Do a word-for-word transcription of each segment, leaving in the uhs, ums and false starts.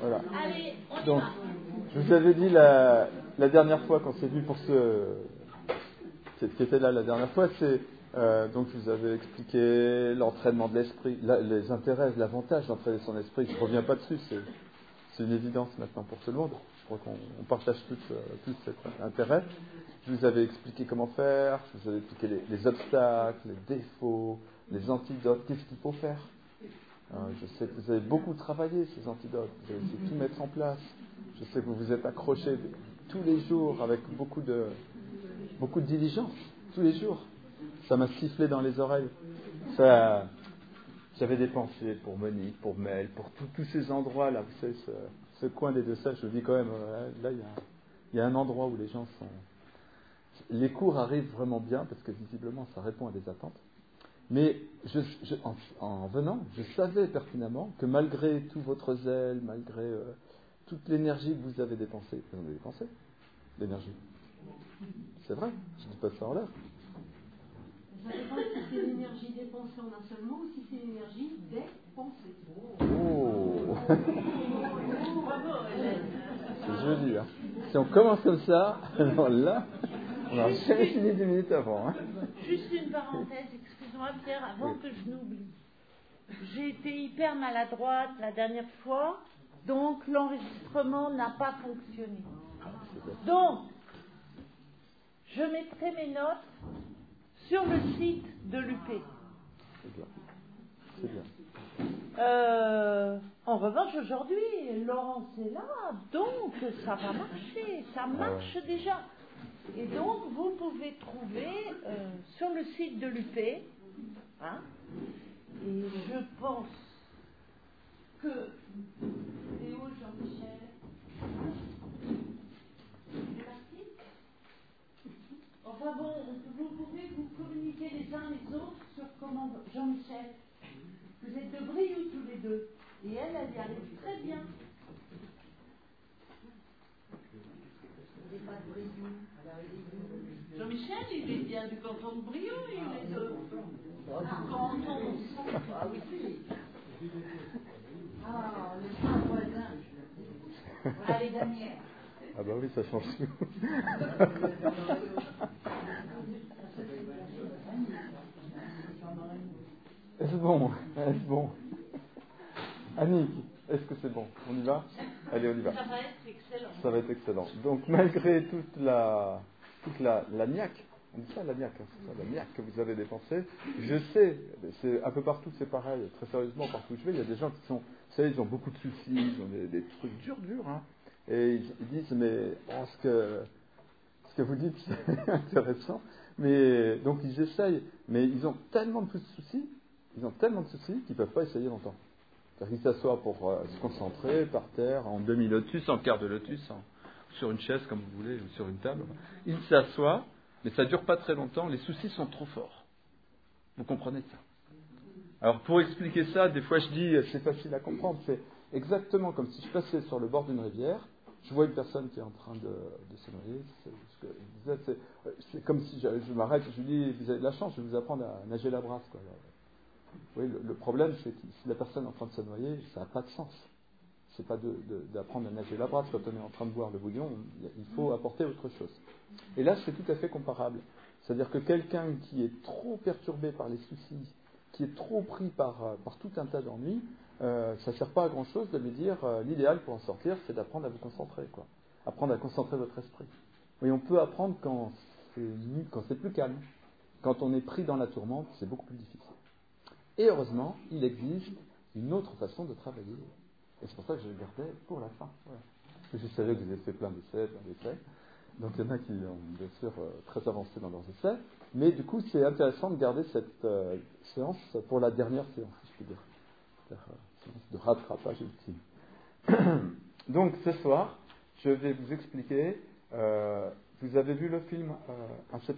Voilà. Allez, on y Donc, va. je vous avais dit la, la dernière fois, quand c'est vu pour ceux qui étaient là la dernière fois, c'est euh, donc je vous avais expliqué l'entraînement de l'esprit, la, les intérêts, l'avantage d'entraîner son esprit. Je ne reviens pas dessus, c'est, c'est une évidence maintenant pour tout le monde. Je crois qu'on on partage tous, euh, tous cet intérêt. Je vous avais expliqué comment faire, je vous avais expliqué les, les obstacles, les défauts, les antidotes, qu'est-ce qu'il faut faire. Euh, je sais que vous avez beaucoup travaillé ces antidotes, vous avez essayé de tout mettre en place. Je sais que vous vous êtes accrochés tous les jours avec beaucoup de, beaucoup de diligence, tous les jours. Ça m'a sifflé dans les oreilles. Ça, j'avais des pensées pour Monique, pour Mel, pour tout, tous ces endroits-là. Vous savez, ce, ce coin des deux salles, je vous dis quand même, euh, là, il y, a, il y a un endroit où les gens sont... Les cours arrivent vraiment bien, parce que visiblement, ça répond à des attentes. Mais je, je, en, en venant, je savais pertinemment que malgré tout votre zèle, malgré euh, toute l'énergie que vous avez dépensée, vous en avez dépensé, l'énergie. C'est vrai, je ne dis pas ça en l'air. Ça dépend si c'est l'énergie dépensée en un seul mot ou si c'est l'énergie dépensée. Oh c'est joli, hein. Si on commence comme ça, alors là, on n'aura jamais fini dix minutes avant. Hein. Juste une parenthèse, excuse-moi Pierre, avant Oui. que je n'oublie. J'ai été hyper maladroite la dernière fois, donc l'enregistrement n'a pas fonctionné. Donc, je mettrai mes notes sur le site de l'U P. C'est bien. C'est bien. Euh, en revanche, aujourd'hui, Laurence est là, donc ça va marcher, ça marche déjà. Et donc, vous pouvez trouver euh, sur le site de l'U P, hein, et je pense que Léo, Jean-Michel, c'est parti. Enfin bon, vous pouvez vous communiquer les uns les autres sur comment Jean-Michel. Vous êtes de Brioude tous les deux. Et elle, elle y arrive très bien. Il n'est pas de Brioude. Alors il est d'où? Jean-Michel, il est bien du canton de Brioude, il est de canton. Ah oui, si. Ah, le point voisin. Allez, Daniel. Ah bah oui, ça change tout. Est-ce bon? Est-ce bon? Annick, est-ce que c'est bon? On y va? Allez, on y va. Ça va être excellent. Ça va être excellent. Donc, malgré toute la, toute la, la niaque, on dit ça, la niaque, hein, c'est ça, la niaque que vous avez dépensée, je sais, c'est un peu partout, c'est pareil, très sérieusement, partout où je vais, il y a des gens qui sont, vous savez, ils ont beaucoup de soucis, ils ont des, des trucs durs, durs, hein, et ils, ils disent, mais oh, ce, que, ce que vous dites, c'est intéressant, mais donc ils essayent, mais ils ont tellement de soucis, ils ont tellement de soucis qu'ils ne peuvent pas essayer longtemps. C'est-à-dire qu'ils s'assoient pour euh, se concentrer par terre, en demi-lotus, en quart de lotus, en, sur une chaise comme vous voulez, ou sur une table. Ils s'assoient, mais ça ne dure pas très longtemps, les soucis sont trop forts. Vous comprenez ça? Alors pour expliquer ça, des fois je dis, c'est facile à comprendre, c'est exactement comme si je passais sur le bord d'une rivière, je vois une personne qui est en train de, de se noyer, c'est, ce que je disais, c'est, c'est comme si je, je m'arrête, je lui dis, vous avez de la chance, je vais vous apprendre à nager la brasse, quoi. Oui, le, le problème, c'est que si la personne est en train de se noyer, ça n'a pas de sens. C'est pas de, de, d'apprendre à nager la brasse quand on est en train de boire le bouillon, il faut apporter autre chose. Et là, c'est tout à fait comparable. C'est-à-dire que quelqu'un qui est trop perturbé par les soucis, qui est trop pris par, par tout un tas d'ennuis, euh, ça ne sert pas à grand-chose de lui dire euh, l'idéal pour en sortir, c'est d'apprendre à vous concentrer, quoi. Apprendre à concentrer votre esprit. Oui, on peut apprendre quand c'est, quand c'est plus calme. Quand on est pris dans la tourmente, c'est beaucoup plus difficile. Et heureusement, il existe une autre façon de travailler. Et c'est pour ça que je le gardais pour la fin. Voilà. Parce que je savais que vous avez fait plein d'essais, plein d'essais. Donc il y en a qui ont bien sûr euh, très avancé dans leurs essais. Mais du coup, c'est intéressant de garder cette euh, séance pour la dernière séance, si je peux dire. C'est-à-dire, euh, séance de rattrapage ultime. Donc ce soir, je vais vous expliquer. Euh, vous avez vu le film euh, Inception ?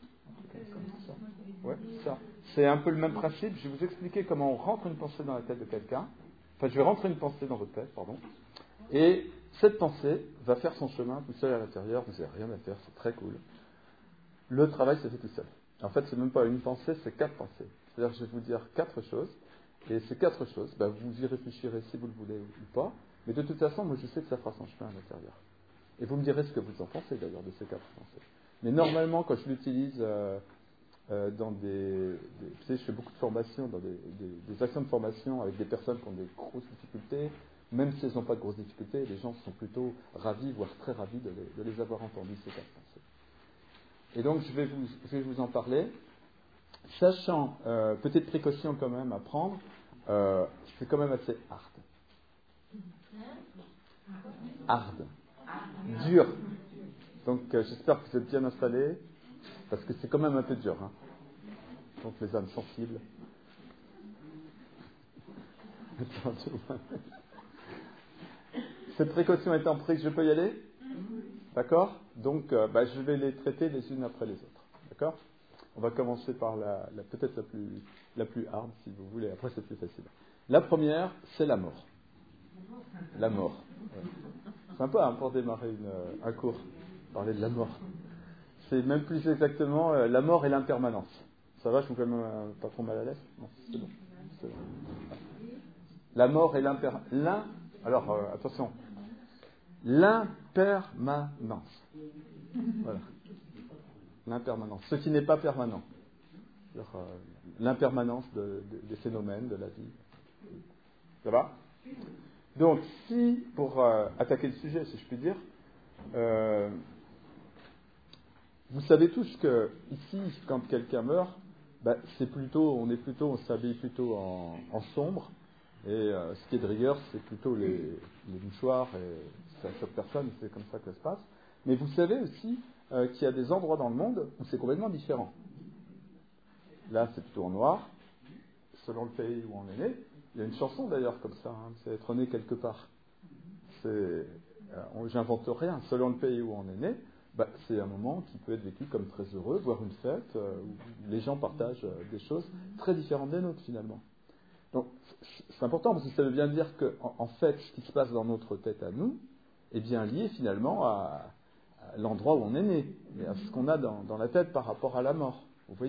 Ouais, ça. C'est un peu le même principe. Je vais vous expliquer comment on rentre une pensée dans la tête de quelqu'un. Enfin, je vais rentrer une pensée dans votre tête, pardon. Et cette pensée va faire son chemin tout seul à l'intérieur. Vous n'avez rien à faire, c'est très cool. Le travail se fait tout seul. En fait, c'est même pas une pensée, c'est quatre pensées. C'est-à-dire que je vais vous dire quatre choses. Et ces quatre choses, bah, vous y réfléchirez si vous le voulez ou pas. Mais de toute façon, moi je sais que ça fera son chemin à l'intérieur. Et vous me direz ce que vous en pensez d'ailleurs de ces quatre pensées. Mais normalement, quand je l'utilise euh, euh, dans des, des... Tu sais, je fais beaucoup de formations, dans des, des, des actions de formation avec des personnes qui ont des grosses difficultés. Même si elles n'ont pas de grosses difficultés, les gens sont plutôt ravis, voire très ravis de les, de les avoir entendus, ces quatre pensées. Et donc, je vais vous, je vais vous en parler, sachant, euh, petite précaution quand même à prendre, euh, c'est quand même assez hard. Hard. Dur. Donc, euh, j'espère que vous êtes bien installés, parce que c'est quand même un peu dur. Hein. Donc, les âmes sensibles. Cette précaution étant prise, je peux y aller ? D'accord ? Donc, euh, bah, je vais les traiter les unes après les autres. D'accord ? On va commencer par la, la peut-être la plus, la plus hard, si vous voulez. Après, c'est plus facile. La première, c'est la mort. La mort. Ouais. C'est sympa hein, pour démarrer une, un cours, parler de la mort. C'est même plus exactement euh, la mort et l'impermanence. Ça va, je vous fais euh, pas trop mal à l'aise ? Non, c'est bon. C'est bon. La mort et l'impermanence. L'un, alors, euh, attention. L'impermanence. Voilà. L'impermanence. Ce qui n'est pas permanent. C'est-à-dire, euh, l'impermanence de, de, des phénomènes, de la vie. Ça va ? Donc, si, pour euh, attaquer le sujet, si je puis dire, euh, vous savez tous que ici, quand quelqu'un meurt, bah, c'est plutôt, on est plutôt, on s'habille plutôt en, en sombre, et euh, ce qui est de rigueur, c'est plutôt les, les mouchoirs, et ça choque personne, c'est comme ça que ça se passe. Mais vous savez aussi euh, qu'il y a des endroits dans le monde où c'est complètement différent. Là, c'est plutôt en noir, selon le pays où on est né. Il y a une chanson d'ailleurs comme ça, hein, c'est être né quelque part. C'est, euh, j'invente rien. Selon le pays où on est né, bah, c'est un moment qui peut être vécu comme très heureux, voire une fête, euh, où les gens partagent euh, des choses très différentes des nôtres finalement. Donc c'est important parce que ça veut bien dire qu'en en fait, ce qui se passe dans notre tête à nous est bien lié finalement à, à l'endroit où on est né, et à ce qu'on a dans, dans la tête par rapport à la mort. Vous voyez ?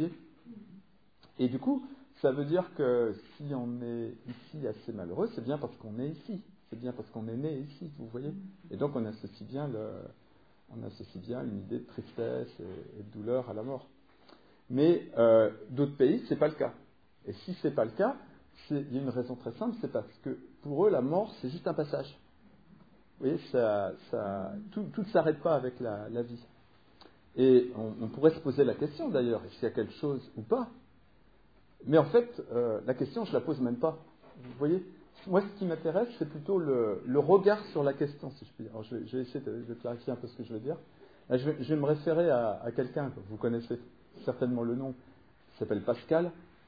Et du coup, ça veut dire que si on est ici assez malheureux, c'est bien parce qu'on est ici. C'est bien parce qu'on est né ici, vous voyez. Et donc on associe bien, le, on associe bien une idée de tristesse et, et de douleur à la mort. Mais euh, d'autres pays, c'est pas le cas. Et si c'est pas le cas, c'est, il y a une raison très simple, c'est parce que pour eux, la mort, c'est juste un passage. Vous voyez, ça, ça, tout, tout ne s'arrête pas avec la, la vie. Et on, on pourrait se poser la question d'ailleurs, est-ce qu'il y a quelque chose ou pas ? Mais en fait, euh, la question, je ne la pose même pas. Vous voyez ? Moi, ce qui m'intéresse, c'est plutôt le, le regard sur la question, si je puis dire. Alors, je, vais, je vais essayer de, de clarifier un peu ce que je veux dire. Là, je, vais, je vais me référer à, à quelqu'un, que vous connaissez certainement le nom, qui s'appelle Pascal,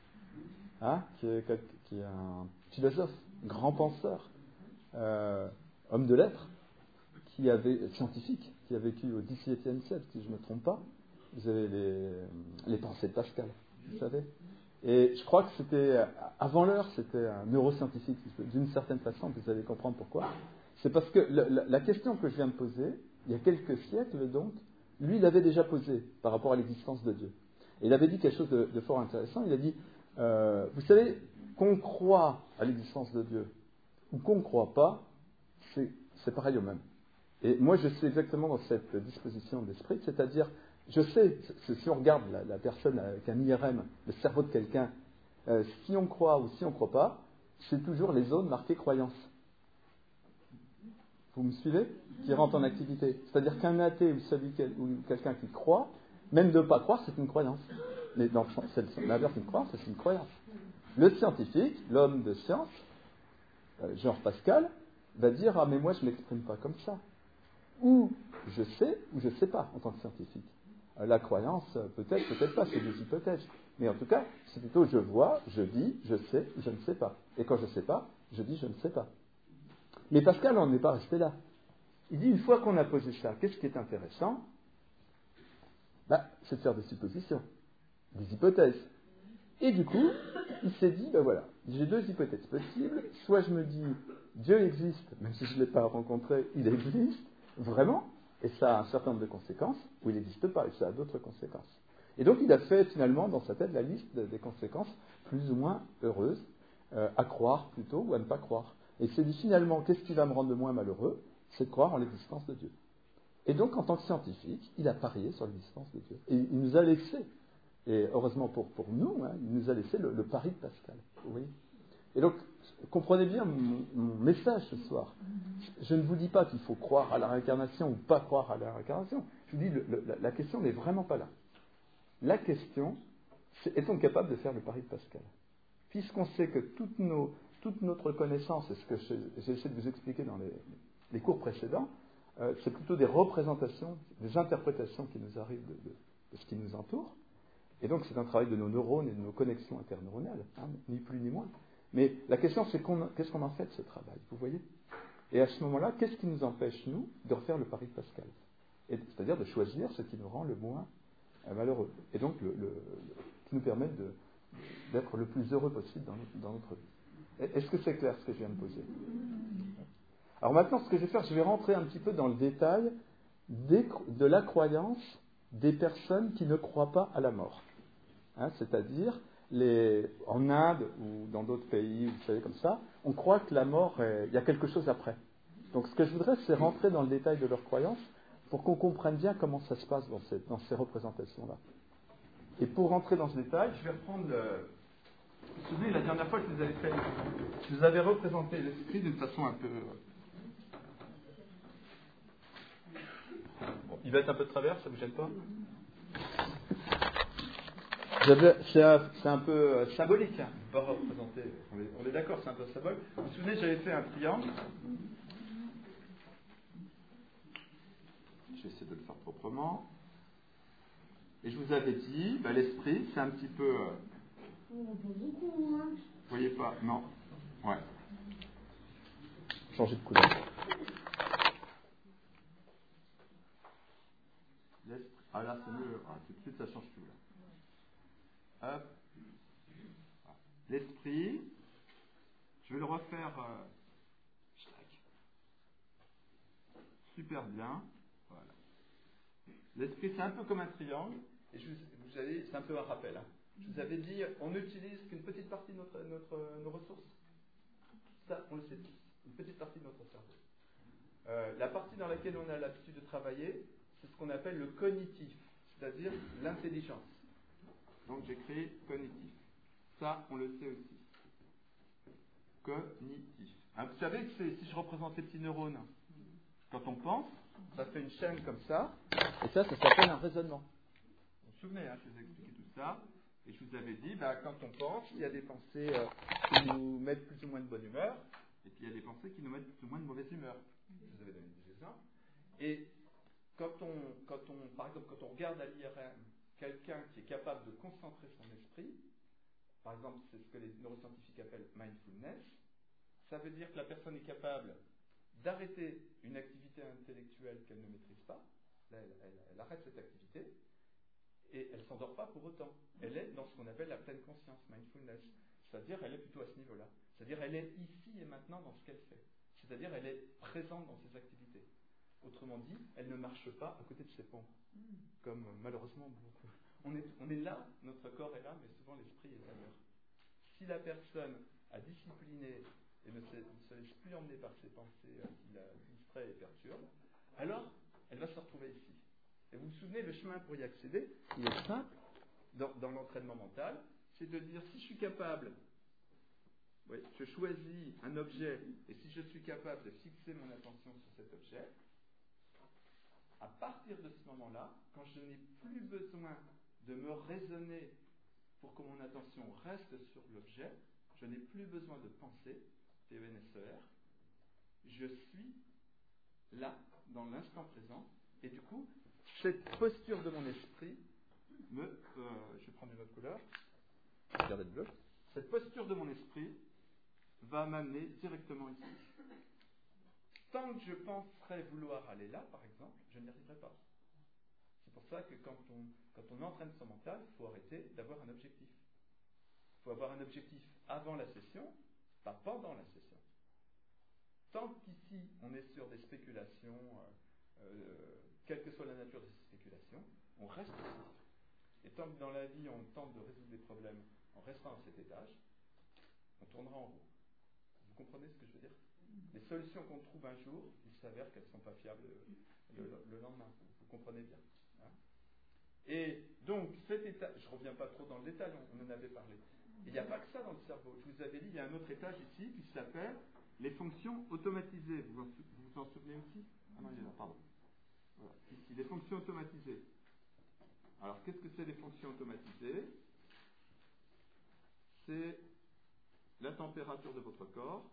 hein, qui, est, qui est un philosophe, grand penseur, euh, homme de lettres, qui avait, scientifique, qui a vécu au dix-septième siècle, si je ne me trompe pas. Vous avez les, les pensées de Pascal, vous savez. Et je crois que c'était, avant l'heure, c'était un neuroscientifique, d'une certaine façon, vous allez comprendre pourquoi. C'est parce que la, la, la question que je viens de poser, il y a quelques siècles donc, lui, il l'avait déjà posée par rapport à l'existence de Dieu. Et il avait dit quelque chose de, de fort intéressant. Il a dit, euh, vous savez, qu'on croit à l'existence de Dieu ou qu'on ne croit pas, c'est, c'est pareil au même. Et moi, je suis exactement dans cette disposition d'esprit, c'est-à-dire, je sais, si on regarde la, la personne avec un I R M, le cerveau de quelqu'un, euh, si on croit ou si on ne croit pas, c'est toujours les zones marquées croyance. Vous me suivez ? Qui rentrent en activité. C'est-à-dire qu'un athée ou, celui, ou quelqu'un qui croit, même de ne pas croire, c'est une croyance. Mais dans le sens, c'est l'inverse d'une croyance, c'est une croyance. Le scientifique, l'homme de science, euh, Jean Pascal, va dire « Ah, mais moi, je ne m'exprime pas comme ça. » Ou je sais, ou je ne sais pas en tant que scientifique. La croyance, peut-être, peut-être pas, c'est des hypothèses. Mais en tout cas, c'est plutôt je vois, je dis, je sais, je ne sais pas. Et quand je ne sais pas, je dis je ne sais pas. Mais Pascal n'en est pas resté là. Il dit, une fois qu'on a posé ça, qu'est-ce qui est intéressant ? Bah, c'est de faire des suppositions, des hypothèses. Et du coup, il s'est dit, ben voilà, j'ai deux hypothèses possibles. Soit je me dis, Dieu existe, même si je ne l'ai pas rencontré, il existe, vraiment. Et ça a un certain nombre de conséquences, ou il n'existe pas, et ça a d'autres conséquences. Et donc il a fait finalement dans sa tête la liste des conséquences plus ou moins heureuses, euh, à croire plutôt ou à ne pas croire. Et il s'est dit finalement, qu'est-ce qui va me rendre le moins malheureux? C'est de croire en l'existence de Dieu. Et donc, en tant que scientifique, il a parié sur l'existence de Dieu. Et il nous a laissé, et heureusement pour, pour nous, hein, il nous a laissé le, le pari de Pascal. Vous voyez? Et donc, comprenez bien mon, mon message ce soir. Je ne vous dis pas qu'il faut croire à la réincarnation ou pas croire à la réincarnation. Je vous dis, le, le, la, la question n'est vraiment pas là. La question, c'est est-on capable de faire le pari de Pascal? Puisqu'on sait que toutes nos, toute notre connaissance, et ce que j'ai essayé de vous expliquer dans les, les cours précédents, euh, c'est plutôt des représentations, des interprétations qui nous arrivent de, de, de ce qui nous entoure. Et donc c'est un travail de nos neurones et de nos connexions interneuronales, hein, ni plus ni moins. Mais la question, c'est qu'on, qu'est-ce qu'on en fait de ce travail, vous voyez? Et à ce moment-là, qu'est-ce qui nous empêche, nous, de refaire le pari de Pascal? Et, c'est-à-dire de choisir ce qui nous rend le moins euh, malheureux. Et donc, le, le, le, qui nous permet de, d'être le plus heureux possible dans notre, dans notre vie. Est-ce que c'est clair ce que je viens de poser? Alors maintenant, ce que je vais faire, je vais rentrer un petit peu dans le détail des, de la croyance des personnes qui ne croient pas à la mort. Hein, c'est-à-dire... Les, en Inde ou dans d'autres pays, vous savez, comme ça, on croit que la mort, il y a quelque chose après. Donc ce que je voudrais, c'est rentrer dans le détail de leurs croyances pour qu'on comprenne bien comment ça se passe dans ces, dans ces représentations-là. Et pour rentrer dans ce détail, je vais reprendre le... Vous vous souvenez, la dernière fois que je vous avais fait, je vous avais représenté l'esprit d'une façon un peu... Bon, il va être un peu de travers, ça ne vous gêne pas? C'est un, c'est un peu euh, symbolique, hein, pas représenté. On est, on est d'accord, c'est un peu symbolique. Vous vous souvenez, j'avais fait un triangle. Je vais essayer de le faire proprement. Et je vous avais dit, bah, l'esprit, c'est un petit peu. Euh... Vous voyez pas? Non. Ouais. Changer de couleur. L'esprit. Ah là, c'est mieux. Ah, tout de suite, ça change tout là. Hop. L'esprit, je vais le refaire euh, super bien. Voilà. L'esprit, c'est un peu comme un triangle. Et je vous, vous avez, c'est un peu un rappel. Hein. Je vous avais dit, on n'utilise qu'une petite partie de notre, notre, nos ressources. Ça, on le sait tous. Une petite partie de notre cerveau. Euh, la partie dans laquelle on a l'habitude de travailler, c'est ce qu'on appelle le cognitif, c'est-à-dire l'intelligence. Donc j'ai créé cognitif. Ça, on le sait aussi. Cognitif. Hein, vous savez que c'est, si je représente les petits neurones, quand on pense, ça fait une chaîne comme ça, et ça, ça s'appelle un raisonnement. Vous vous souvenez, hein, je vous ai expliqué tout ça, et je vous avais dit, bah, quand on pense, il y a des pensées euh, qui nous mettent plus ou moins de bonne humeur, et puis il y a des pensées qui nous mettent plus ou moins de mauvaise humeur. Je vous avais donné des exemples. Et quand on, quand on, par exemple, quand on regarde à l'I R M quelqu'un qui est capable de concentrer son esprit, par exemple, c'est ce que les neuroscientifiques appellent mindfulness, ça veut dire que la personne est capable d'arrêter une activité intellectuelle qu'elle ne maîtrise pas, là, elle, elle, elle arrête cette activité, et elle ne s'endort pas pour autant. Elle est dans ce qu'on appelle la pleine conscience, mindfulness, c'est-à-dire elle est plutôt à ce niveau-là. C'est-à-dire elle est ici et maintenant dans ce qu'elle fait. C'est-à-dire elle est présente dans ses activités. Autrement dit, elle ne marche pas à côté de ses pompes, comme malheureusement beaucoup. On est, on est là, notre corps est là, mais souvent l'esprit est ailleurs. Si la personne a discipliné et ne se, ne se laisse plus emmener par ses pensées euh, qui la distraient et perturbent, alors elle va se retrouver ici. Et vous vous souvenez, le chemin pour y accéder, il est simple dans, dans l'entraînement mental, c'est de dire si je suis capable, oui, je choisis un objet, et si je suis capable de fixer mon attention sur cet objet, à partir de ce moment-là, quand je n'ai plus besoin de me raisonner pour que mon attention reste sur l'objet, je n'ai plus besoin de penser, T E N S E R, je suis là, dans l'instant présent, et du coup, cette posture de mon esprit me... Euh, je vais prendre une autre couleur, regardez le bleu. Cette posture de mon esprit va m'amener directement ici. Tant que je penserais vouloir aller là, par exemple, je n'y arriverai pas. C'est pour ça que quand on, quand on entraîne son mental, il faut arrêter d'avoir un objectif. Il faut avoir un objectif avant la session, pas pendant la session. Tant qu'ici, on est sur des spéculations, euh, euh, quelle que soit la nature de ces spéculations, on reste ici. Et tant que dans la vie, on tente de résoudre des problèmes en restant à cet étage, on tournera en rond. Vous comprenez ce que je veux dire? Les solutions qu'on trouve un jour, il s'avère qu'elles ne sont pas fiables le, le, le lendemain. Vous comprenez bien. Hein? Et donc, cet état, je ne reviens pas trop dans le détail, on, on en avait parlé. Il n'y a pas que ça dans le cerveau. Je vous avais dit, il y a un autre étage ici qui s'appelle les fonctions automatisées. Vous vous, vous en souvenez aussi? Ah non, il est là, pardon. Voilà, ici, les fonctions automatisées. Alors, qu'est-ce que c'est les fonctions automatisées? C'est la température de votre corps,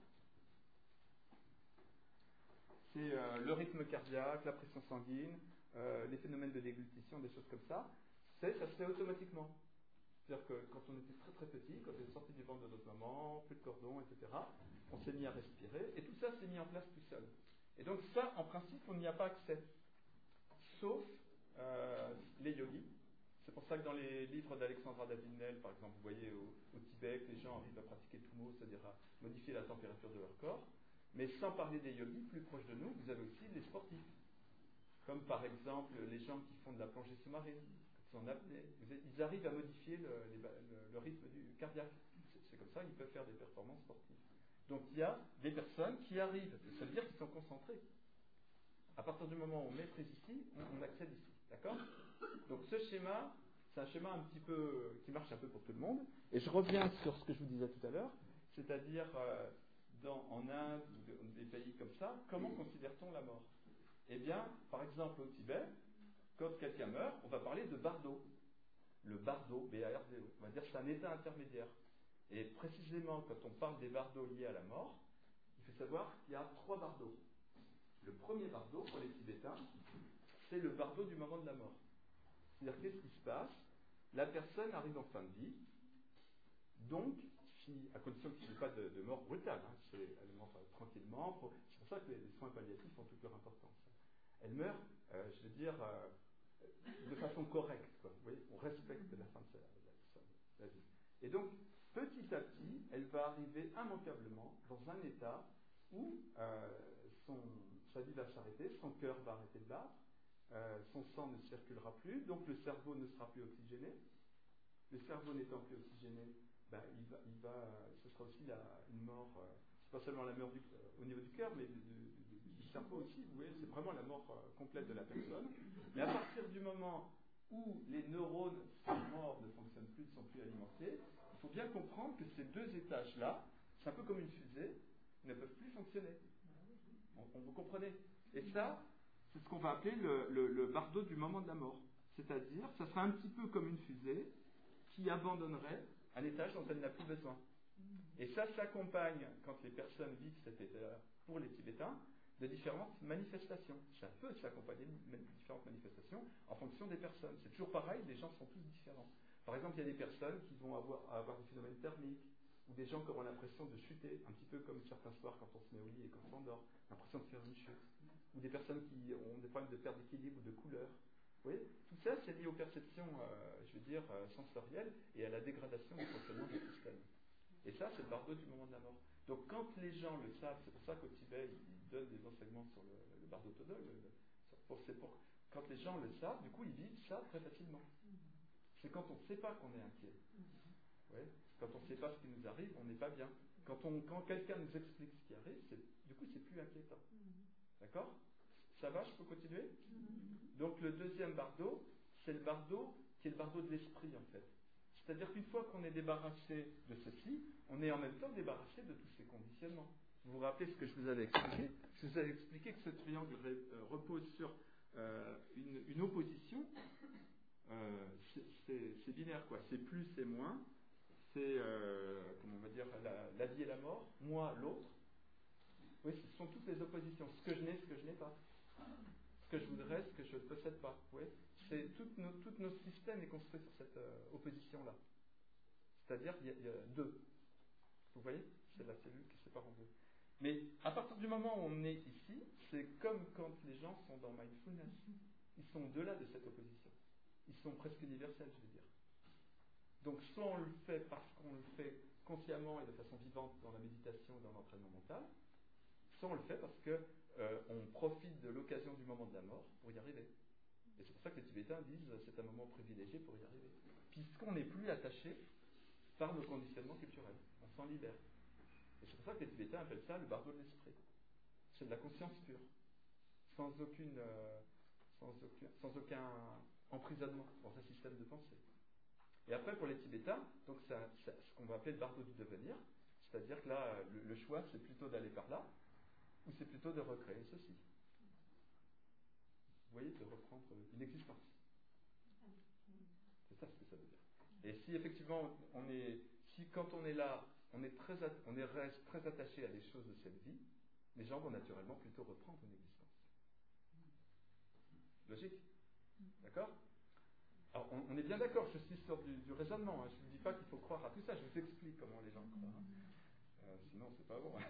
c'est euh, le rythme cardiaque, la pression sanguine, euh, les phénomènes de déglutition, des choses comme ça. C'est, ça se fait automatiquement. C'est-à-dire que quand on était très très petit, quand on est sorti du ventre de notre maman, plus de cordon, et cetera, on s'est mis à respirer, et tout ça s'est mis en place tout seul. Et donc ça, en principe, on n'y a pas accès. Sauf euh, les yogis. C'est pour ça que dans les livres d'Alexandra Davinel, par exemple, vous voyez au, au Tibet, les gens arrivent à pratiquer Tummo, c'est-à-dire à modifier la température de leur corps. Mais sans parler des yogis, plus proches de nous, vous avez aussi les sportifs. Comme par exemple les gens qui font de la plongée sous-marine, qui sont en apnée. Ils arrivent à modifier le, le, le rythme du cardiaque. C'est, c'est comme ça qu'ils peuvent faire des performances sportives. Donc il y a des personnes qui arrivent, ça veut dire qu'ils sont concentrés. À partir du moment où on maîtrise ici, on, on accède ici. D'accord? Donc ce schéma, c'est un schéma un petit peu qui marche un peu pour tout le monde. Et je reviens sur ce que je vous disais tout à l'heure, c'est-à-dire euh, dans, en Inde ou des pays comme ça, comment considère-t-on la mort? Eh bien, par exemple au Tibet, quand quelqu'un meurt, on va parler de bardo. Le bardo, B A R D O. On va dire que c'est un état intermédiaire. Et précisément, quand on parle des bardos liés à la mort, il faut savoir qu'il y a trois bardos. Le premier bardo, pour les Tibétains, c'est le bardo du moment de la mort. C'est-à-dire, qu'est-ce qui se passe? La personne arrive en fin de vie, donc, si, à condition qu'il n'y ait pas de, de mort brutale, hein, c'est, elle meurt tranquillement, pour, c'est pour ça que les, les soins palliatifs ont toute leur importance. Elle meurt, euh, je veux dire, euh, de façon correcte, quoi. Vous voyez, on respecte la fin de sa, la, la vie. Et donc, petit à petit, elle va arriver immanquablement dans un état où euh, son, sa vie va s'arrêter, son cœur va arrêter de battre, euh, son sang ne circulera plus, donc le cerveau ne sera plus oxygéné. Le cerveau n'étant plus oxygéné, ben, il va, il va, ce sera aussi la, une mort, euh, c'est pas seulement la mort du, euh, au niveau du cœur, mais du, du, du cerveau aussi, vous voyez, c'est vraiment la mort euh, complète de la personne. Mais à partir du moment où les neurones sont morts, ne fonctionnent plus, ne sont plus alimentés, il faut bien comprendre que ces deux étages-là, c'est un peu comme une fusée, ne peuvent plus fonctionner. On, on vous comprenez? Et ça, c'est ce qu'on va appeler le, le, le bardo du moment de la mort. C'est-à-dire, ça sera un petit peu comme une fusée qui abandonnerait un étage dont elle n'a plus besoin. Et ça s'accompagne, quand les personnes vivent cet état pour les Tibétains, de différentes manifestations. Ça peut s'accompagner de différentes manifestations en fonction des personnes. C'est toujours pareil, les gens sont tous différents. Par exemple, il y a des personnes qui vont avoir, avoir des phénomènes thermiques, ou des gens qui auront l'impression de chuter, un petit peu comme certains soirs quand on se met au lit et quand on s'endort, l'impression de faire une chute. Ou des personnes qui ont des problèmes de perte d'équilibre ou de couleur. Vous voyez, tout ça, c'est lié aux perceptions, euh, je veux dire, euh, sensorielles et à la dégradation du fonctionnement du système. Et ça, c'est le bardo du moment de la mort. Donc, quand les gens le savent, c'est pour ça qu'au Tibet, ils donnent des enseignements sur le, le bardo todol. C'est pour, quand les gens le savent, du coup, ils vivent ça très facilement. C'est quand on ne sait pas qu'on est inquiet. Ouais. Quand on ne sait pas ce qui nous arrive, on n'est pas bien. Quand, on, quand quelqu'un nous explique ce qui arrive, c'est, du coup, c'est plus inquiétant. D'accord? Ça va, je peux continuer? Donc, le deuxième bardo, c'est le bardo qui est le bardo de l'esprit, en fait. C'est-à-dire qu'une fois qu'on est débarrassé de ceci, on est en même temps débarrassé de tous ces conditionnements. Vous vous rappelez ce que je vous avais expliqué? Je vous avais expliqué que ce triangle repose sur euh, une, une opposition. Euh, c'est, c'est, c'est binaire, quoi. C'est plus et moins. C'est, euh, comment on va dire, la, la vie et la mort. Moi, l'autre. Oui, ce sont toutes les oppositions. Ce que je n'ai, ce que je n'ai pas. Ce que je voudrais, ce que je ne possède pas. Oui. C'est tout nos, tout nos systèmes est construit sur cette euh, opposition-là. C'est-à-dire qu'il y, y a deux. Vous voyez? C'est la cellule qui se sépare en deux. Mais à partir du moment où on est ici, c'est comme quand les gens sont dans mindfulness. Ils sont au-delà de cette opposition. Ils sont presque universels, je veux dire. Donc soit on le fait parce qu'on le fait consciemment et de façon vivante dans la méditation et dans l'entraînement mental, soit on le fait parce qu'on euh, profite de l'occasion du moment de la mort pour y arriver. Et c'est pour ça que les Tibétains disent que c'est un moment privilégié pour y arriver. Puisqu'on n'est plus attaché par nos conditionnements culturels. On s'en libère. Et c'est pour ça que les Tibétains appellent ça le bardo de l'esprit. C'est de la conscience pure, sans, aucune, euh, sans, aucun, sans aucun emprisonnement dans un système de pensée. Et après, pour les Tibétains, donc c'est ce qu'on va appeler le bardo du devenir, c'est-à-dire que là, le, le choix, c'est plutôt d'aller par là, ou c'est plutôt de recréer ceci. Vous voyez, de reprendre une existence. C'est ça ce que ça veut dire. Et si effectivement, on est, si quand on est là, on est très, on est reste très attaché à des choses de cette vie, les gens vont naturellement plutôt reprendre une existence. Logique? D'accord? Alors, on, on est bien d'accord, je suis sur du, du raisonnement, hein. Je ne vous dis pas qu'il faut croire à tout ça, je vous explique comment les gens croient. Hein. Euh, sinon, c'est pas bon.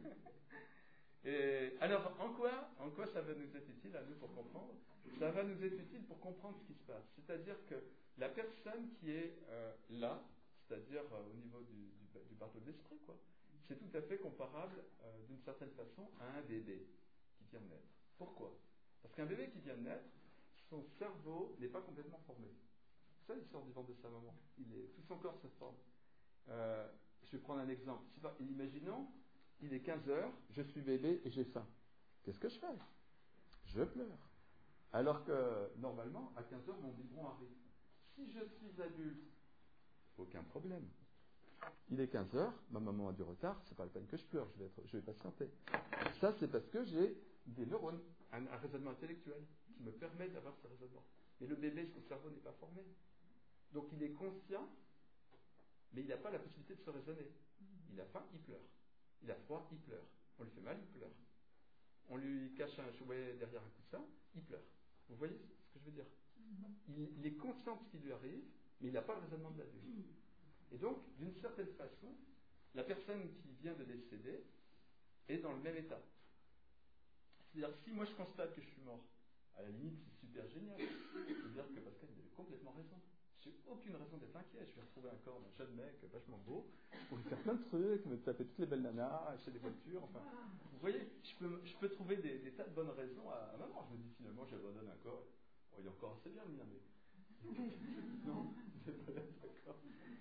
Et alors, en quoi, en quoi ça va nous être utile à nous pour comprendre? Ça va nous être utile pour comprendre ce qui se passe. C'est-à-dire que la personne qui est euh, là, c'est-à-dire euh, au niveau du, du, du bateau de l'esprit, quoi, c'est tout à fait comparable euh, d'une certaine façon à un bébé qui vient de naître. Pourquoi? Parce qu'un bébé qui vient de naître, son cerveau n'est pas complètement formé. Ça, il sort du ventre de sa maman. Il est, tout son corps se forme. Euh, je vais prendre un exemple. Pas, imaginons, il est quinze heures, je suis bébé et j'ai faim. Qu'est-ce que je fais? Je pleure. Alors que, normalement, à quinze heures, mon biberon arrive. Si je suis adulte, aucun problème. Il est quinze heures, ma maman a du retard, c'est pas la peine que je pleure, je vais, être, je vais patienter. Ça, c'est parce que j'ai des neurones, un, un raisonnement intellectuel qui me permet d'avoir ce raisonnement. Mais le bébé, son cerveau n'est pas formé. Donc il est conscient, mais il n'a pas la possibilité de se raisonner. Il a faim, il pleure. Il a froid, il pleure. On lui fait mal, il pleure. On lui cache un jouet derrière un coussin, il pleure. Vous voyez ce que je veux dire? il, il est conscient de ce qui lui arrive, mais il n'a pas le raisonnement de l'adulte. Et donc, d'une certaine façon, la personne qui vient de décéder est dans le même état. C'est-à-dire, si moi je constate que je suis mort, à la limite, c'est super génial. C'est-à-dire que Pascal il avait complètement raison. J'ai aucune raison d'être inquiet. Je vais retrouver un corps d'un jeune mec vachement beau. Je pourrais faire plein de trucs, me taper toutes les belles nanas, acheter des voitures. Enfin, vous voyez, je peux, je peux trouver des, des tas de bonnes raisons à, à maman. Je me dis finalement, j'abandonne un corps. Oh, il est encore assez bien le mien, mais. Non, c'est pas d'accord.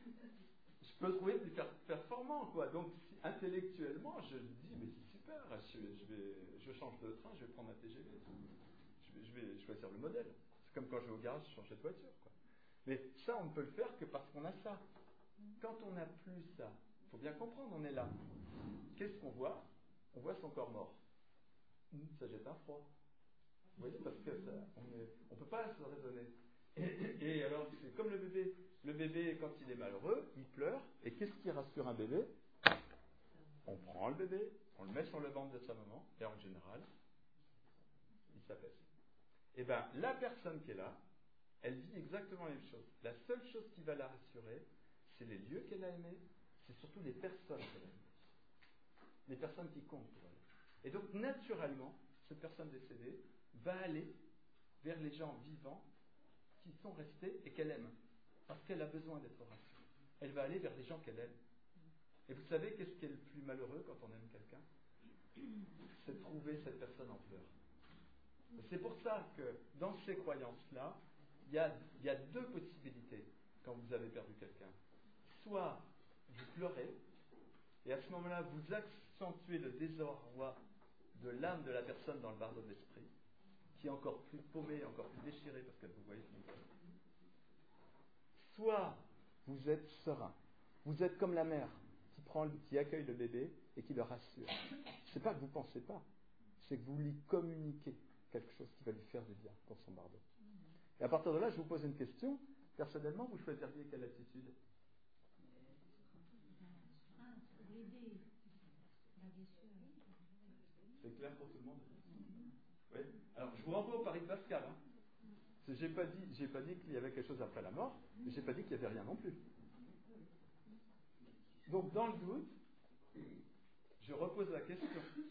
Je peux trouver des performants, quoi. Donc, si, intellectuellement, je dis, mais c'est super. Je, je, vais, je change de train, je vais prendre un T G V. Je vais, je vais choisir le modèle. C'est comme quand je vais au garage, je change de voiture, quoi. Mais ça, on ne peut le faire que parce qu'on a ça. Quand on n'a plus ça, il faut bien comprendre, on est là. Qu'est-ce qu'on voit? On voit son corps mort. Ça jette un froid. Vous voyez, parce que ça, on ne peut pas se raisonner. Et, et alors, c'est comme le bébé. Le bébé, quand il est malheureux, il pleure. Et qu'est-ce qui rassure un bébé? On prend le bébé, on le met sur le ventre de sa maman, et en général, il s'apaise. Et bien, la personne qui est là, elle vit exactement la même chose. La seule chose qui va la rassurer, c'est les lieux qu'elle a aimés, c'est surtout les personnes qu'elle a aimées. Les personnes qui comptent pour elle. Et donc, naturellement, cette personne décédée va aller vers les gens vivants qui sont restés et qu'elle aime. Parce qu'elle a besoin d'être rassurée. Elle va aller vers les gens qu'elle aime. Et vous savez qu'est-ce qui est le plus malheureux quand on aime quelqu'un? C'est de trouver cette personne en pleurs. C'est pour ça que dans ces croyances-là, il y a, il y a deux possibilités quand vous avez perdu quelqu'un. Soit vous pleurez, et à ce moment-là, vous accentuez le désarroi de l'âme de la personne dans le bardeau de l'esprit, qui est encore plus paumée, encore plus déchirée parce qu'elle vous voyez finir. Soit vous êtes serein. Vous êtes comme la mère qui, prend, qui accueille le bébé et qui le rassure. C'est pas que vous ne pensez pas, c'est que vous lui communiquez quelque chose qui va lui faire du bien dans son bardeau. Et à partir de là, je vous pose une question. Personnellement, vous choisiriez quelle attitude? C'est clair pour tout le monde? Oui. Alors, je vous renvoie au pari de Pascal. Hein. J'ai pas dit, j'ai pas dit qu'il y avait quelque chose après la mort, mais j'ai pas dit qu'il n'y avait rien non plus. Donc, dans le doute, je repose la question.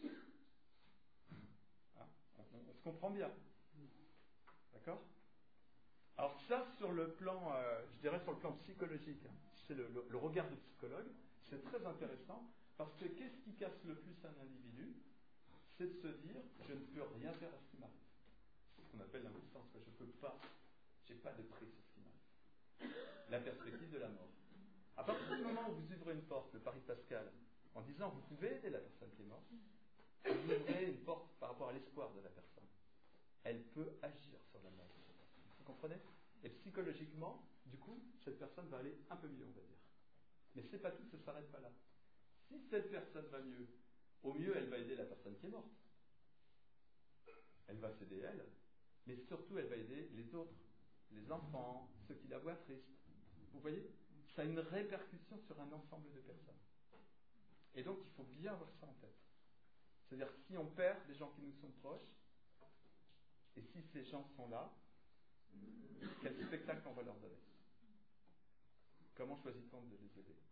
Ah, on, on, on se comprend bien. D'accord? Alors ça, sur le plan, euh, je dirais sur le plan psychologique, hein, c'est le, le, le regard du psychologue, c'est très intéressant, parce que qu'est-ce qui casse le plus un individu? C'est de se dire, je ne peux rien faire à ce qui m'arrive. C'est ce qu'on appelle l'impuissance, je ne peux pas, je n'ai pas de prise sur ce qui m'arrive. La perspective de la mort. À partir du moment où vous ouvrez une porte, le pari de Pascal, en disant vous pouvez aider la personne qui est morte, vous ouvrez une porte par rapport à l'espoir de la personne. Elle peut agir sur la mort de cette personne. Vous comprenez? Et psychologiquement, du coup, cette personne va aller un peu mieux, on va dire. Mais c'est pas tout, ça ne s'arrête pas là. Si cette personne va mieux, au mieux, elle va aider la personne qui est morte. Elle va s'aider elle, mais surtout, elle va aider les autres, les enfants, ceux qui la voient triste. Vous voyez? Ça a une répercussion sur un ensemble de personnes. Et donc, il faut bien avoir ça en tête. C'est-à-dire, si on perd des gens qui nous sont proches, et si ces gens sont là, quel spectacle on va leur donner? Comment choisit-on de les aider?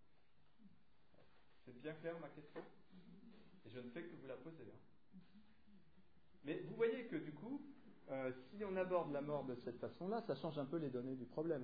C'est bien clair ma question? Et je ne fais que vous la poser. Hein. Mais vous voyez que du coup, euh, si on aborde la mort de cette façon-là, ça change un peu les données du problème.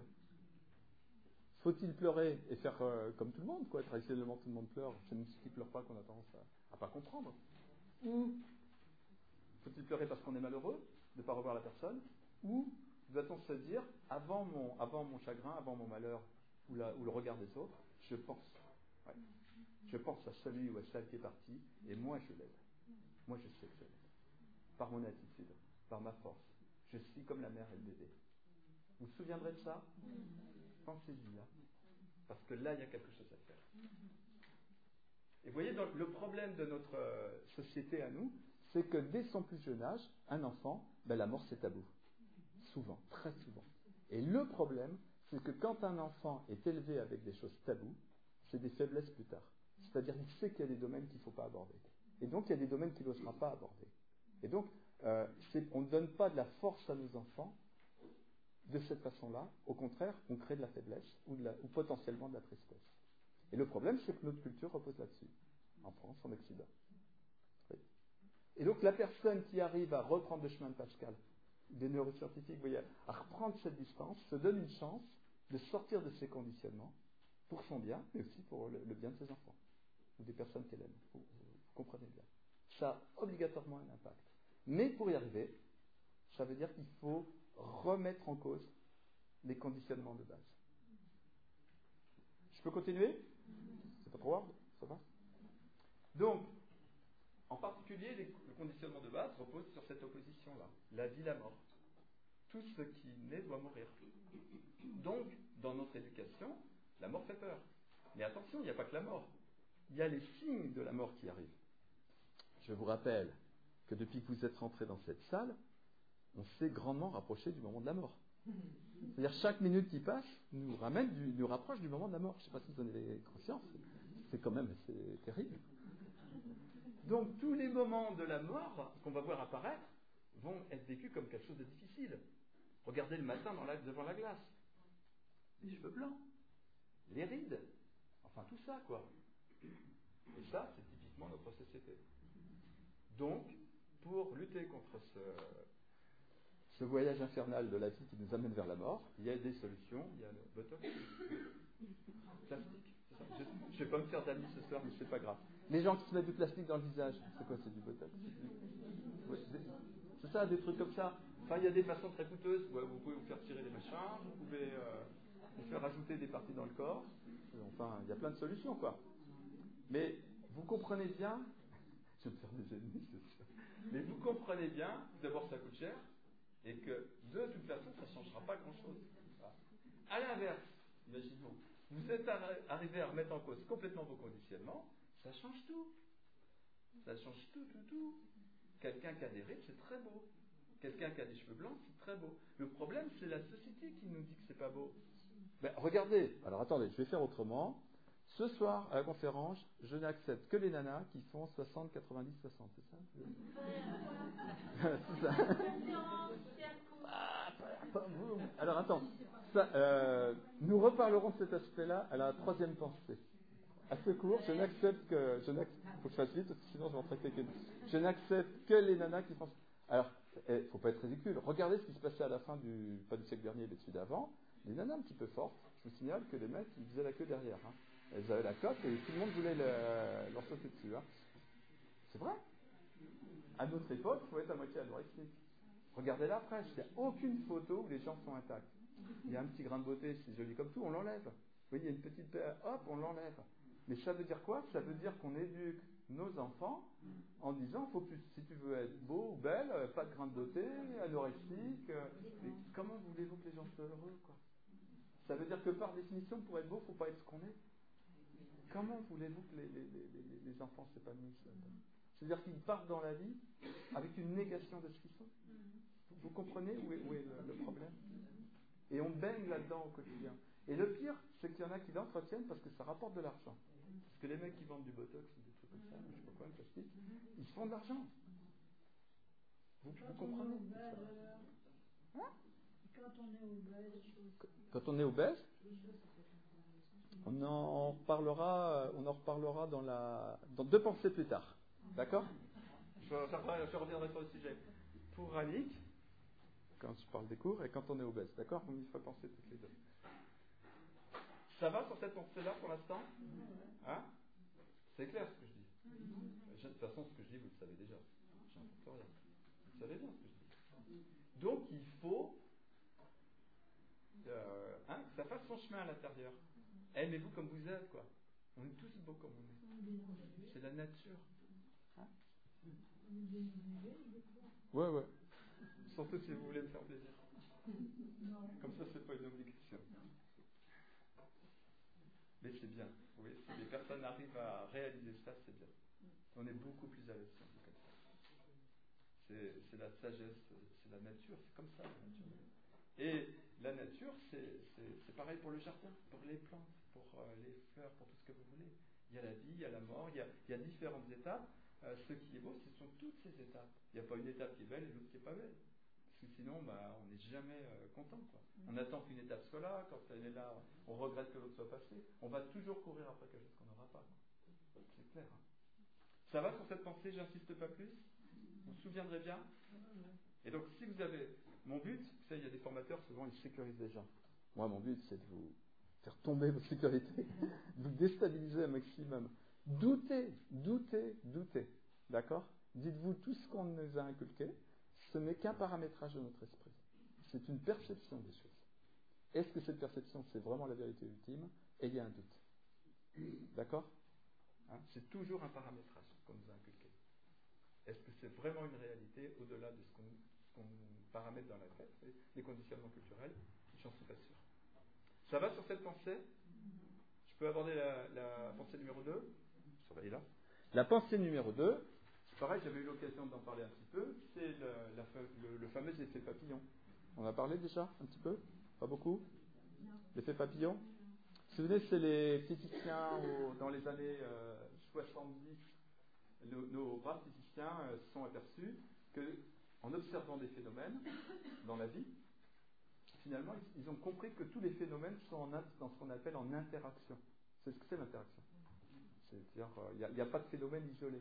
Faut-il pleurer et faire euh, comme tout le monde, quoi? Traditionnellement, tout le monde pleure. C'est nous qui ne pleurent pas qu'on a tendance à ne pas comprendre. Ou faut-il pleurer parce qu'on est malheureux de ne pas revoir la personne? Ou doit-on se dire, avant mon, avant mon chagrin, avant mon malheur, ou, la, ou le regard des autres, je pense. Ouais. Je pense à celui ou à celle qui est partie, et moi je l'aide. Moi je sais que je l'aide. Par mon attitude, par ma force. Je suis comme la mère et le bébé. Vous vous souviendrez de ça? Pensez-y là. Parce que là, il y a quelque chose à faire. Et vous voyez, donc, le problème de notre euh, société à nous, c'est que dès son plus jeune âge, un enfant, ben, la mort c'est tabou. Souvent, très souvent. Et le problème, c'est que quand un enfant est élevé avec des choses taboues, c'est des faiblesses plus tard. C'est-à-dire qu'il sait qu'il y a des domaines qu'il ne faut pas aborder. Et donc, il y a des domaines qu'il n'osera pas aborder. Et donc, euh, on ne donne pas de la force à nos enfants de cette façon-là. Au contraire, on crée de la faiblesse ou, de la, ou potentiellement de la tristesse. Et le problème, c'est que notre culture repose là-dessus. En France, en Occident. Oui. Et donc, la personne qui arrive à reprendre le chemin de Pascal, des neuroscientifiques, vous voyez, à reprendre cette distance, se donne une chance de sortir de ses conditionnements pour son bien, mais aussi pour le, le bien de ses enfants, ou des personnes qu'elle aime. Vous, vous, vous comprenez bien. Ça a obligatoirement un impact. Mais pour y arriver, ça veut dire qu'il faut remettre en cause les conditionnements de base. Je peux continuer? C'est pas trop hard? Ça va? Donc, en particulier, les, le conditionnement de base repose sur cette opposition-là, la vie, la mort. Tout ce qui naît doit mourir. Donc, dans notre éducation, la mort fait peur. Mais attention, il n'y a pas que la mort. Il y a les signes de la mort qui arrivent. Je vous rappelle que depuis que vous êtes rentrés dans cette salle, on s'est grandement rapproché du moment de la mort. C'est-à-dire chaque minute qui passe nous ramène, du, nous rapproche du moment de la mort. Je ne sais pas si vous en avez conscience, c'est quand même assez terrible. Donc tous les moments de la mort qu'on va voir apparaître vont être vécus comme quelque chose de difficile. Regardez le matin dans la, devant la glace. Les cheveux blancs, les rides, enfin tout ça quoi. Et ça, c'est typiquement notre société. Donc, pour lutter contre ce, ce voyage infernal de la vie qui nous amène vers la mort, il y a des solutions. Il y a le botox plastique. C'est ça. Je ne vais pas me faire d'amis ce soir, mais c'est pas grave. Les gens qui se mettent du plastique dans le visage, c'est quoi? C'est du botox? Ouais, c'est, c'est ça, des trucs comme ça. Enfin, il y a des façons très coûteuses. Vous pouvez vous faire tirer des machins, vous pouvez euh, vous faire ajouter des parties dans le corps. Enfin, il y a plein de solutions, quoi. Mais vous comprenez bien, je vais me faire des ennemis, c'est sûr. Mais vous comprenez bien, d'abord ça coûte cher, et que de toute façon ça ne changera pas grand-chose. Voilà. À l'inverse, imaginons, vous êtes arrivé à remettre en cause complètement vos conditionnements, ça change tout. Ça change tout, tout, tout. Quelqu'un qui a des rides, c'est très beau. Quelqu'un qui a des cheveux blancs, c'est très beau. Le problème, c'est la société qui nous dit que c'est pas beau. Ben, regardez, alors attendez, je vais faire autrement. Ce soir, à la conférence, je n'accepte que les nanas qui font soixante, quatre-vingt-dix, soixante, c'est ça? C'est ça. Alors attends, ça, euh, nous reparlerons de cet aspect-là à la troisième pensée. À ce cours, je n'accepte que... Il faut que je fasse vite, parce que sinon je vais en traiter qu'une. Je n'accepte que les nanas qui font... Alors, il ne faut pas être ridicule. Regardez ce qui se passait à la fin du... pas du siècle dernier, mais celui d'avant. Les nanas un petit peu fortes, je vous signale que les mecs, ils faisaient la queue derrière. Hein. Elles avaient la coque et tout le monde voulait le... leur sauter dessus. Hein. C'est vrai. À notre époque, il faut être à moitié anorexique. Regardez-la après, il n'y a aucune photo où les gens sont intacts. Il y a un petit grain de beauté, c'est joli comme tout, on l'enlève. Vous voyez, il y a une petite paire, hop, on l'enlève. Mais ça veut dire quoi? Ça veut dire qu'on éduque nos enfants en disant, faut que tu- si tu veux être beau ou belle, euh, pas de grain de beauté, anorexique, euh, mais comment voulez-vous que les gens soient heureux, quoi? Ça veut dire que par définition, pour être beau, il ne faut pas être ce qu'on est. Comment voulez-vous que les, les, les, les- les enfants s'épanouissent là-dedans? C'est-à-dire qu'ils partent dans la vie avec une négation de ce qu'ils sont. Vous, vous comprenez où est, où est le, le problème? Et on baigne là-dedans au quotidien. Et le pire, c'est qu'il y en a qui l'entretiennent parce que ça rapporte de l'argent. Parce que les mecs qui vendent du botox ou des trucs comme ça, je sais pas quoi, le plastique, ils se font de l'argent. Vous, vous comprenez? Hein? Quand on est obèse, Quand on est obèse, on en reparlera, on en reparlera dans, la, dans deux pensées plus tard. D'accord? je, je, je reviendrai sur le sujet. Pour Annick, quand je parle des cours, et quand on est obèse. D'accord? On y fait penser toutes les deux. Ça va sur cette pensée-là pour l'instant? Hein? C'est clair ce que je dis. De toute façon, ce que je dis, vous le savez déjà. J'invente rien. Vous savez bien ce que je dis. Donc, il faut euh, hein, que ça fasse son chemin à l'intérieur. Aimez-vous comme vous êtes, quoi. On est tous beaux comme on est. C'est la nature. Hein? Ouais, ouais. Surtout si vous voulez me faire plaisir. Comme ça, c'est pas une obligation. Mais c'est bien. Vous voyez, si les personnes arrivent à réaliser ça, c'est bien. On est beaucoup plus à l'aise si on fait comme ça. C'est, c'est la sagesse, c'est la nature, c'est comme ça la nature. Et la nature, c'est, c'est, c'est pareil pour le jardin, pour les plantes, pour euh, les fleurs, pour tout ce que vous voulez. Il y a la vie, il y a la mort, il y a, il y a différentes étapes. Euh, ce qui est beau, ce sont toutes ces étapes. Il n'y a pas une étape qui est belle et l'autre qui n'est pas belle. Parce que sinon, bah, on n'est jamais euh, content, quoi. On attend qu'une étape soit là, quand elle est là, on regrette que l'autre soit passée. On va toujours courir après quelque chose qu'on n'aura pas, quoi. C'est clair. Hein. Ça va sur cette pensée, j'insiste pas plus. Vous vous souviendrez bien. Et donc, si vous avez... Mon but, vous savez, il y a des formateurs, souvent, ils sécurisent les gens. Moi, mon but, c'est de vous faire tomber votre sécurité, de vous déstabiliser un maximum. Doutez, doutez, doutez. D'accord? Dites-vous tout ce qu'on nous a inculqué. Ce n'est qu'un paramétrage de notre esprit. C'est une perception des choses. Est-ce que cette perception, c'est vraiment la vérité ultime? Et il y a un doute. D'accord? Hein? C'est toujours un paramétrage qu'on nous a inculqué. Est-ce que c'est vraiment une réalité au-delà de ce qu'on, ce qu'on paramètre dans la tête, les conditionnements culturels? J'en suis pas sûr. Ça va sur cette pensée? Je peux aborder la, la pensée numéro deux? Surveillez là. La pensée numéro deux, c'est pareil, j'avais eu l'occasion d'en parler un petit peu, c'est le, la, le, le fameux effet papillon. On en a parlé déjà un petit peu? Pas beaucoup? L'effet papillon? Vous vous souvenez, c'est les physiciens au, dans les années euh, soixante-dix, nos, nos braves physiciens euh, se sont aperçus qu'en observant des phénomènes dans la vie, finalement, ils, ils ont compris que tous les phénomènes sont en, dans ce qu'on appelle en interaction. C'est ce que c'est l'interaction. C'est-à-dire, il euh, n'y a, a pas de phénomène isolé.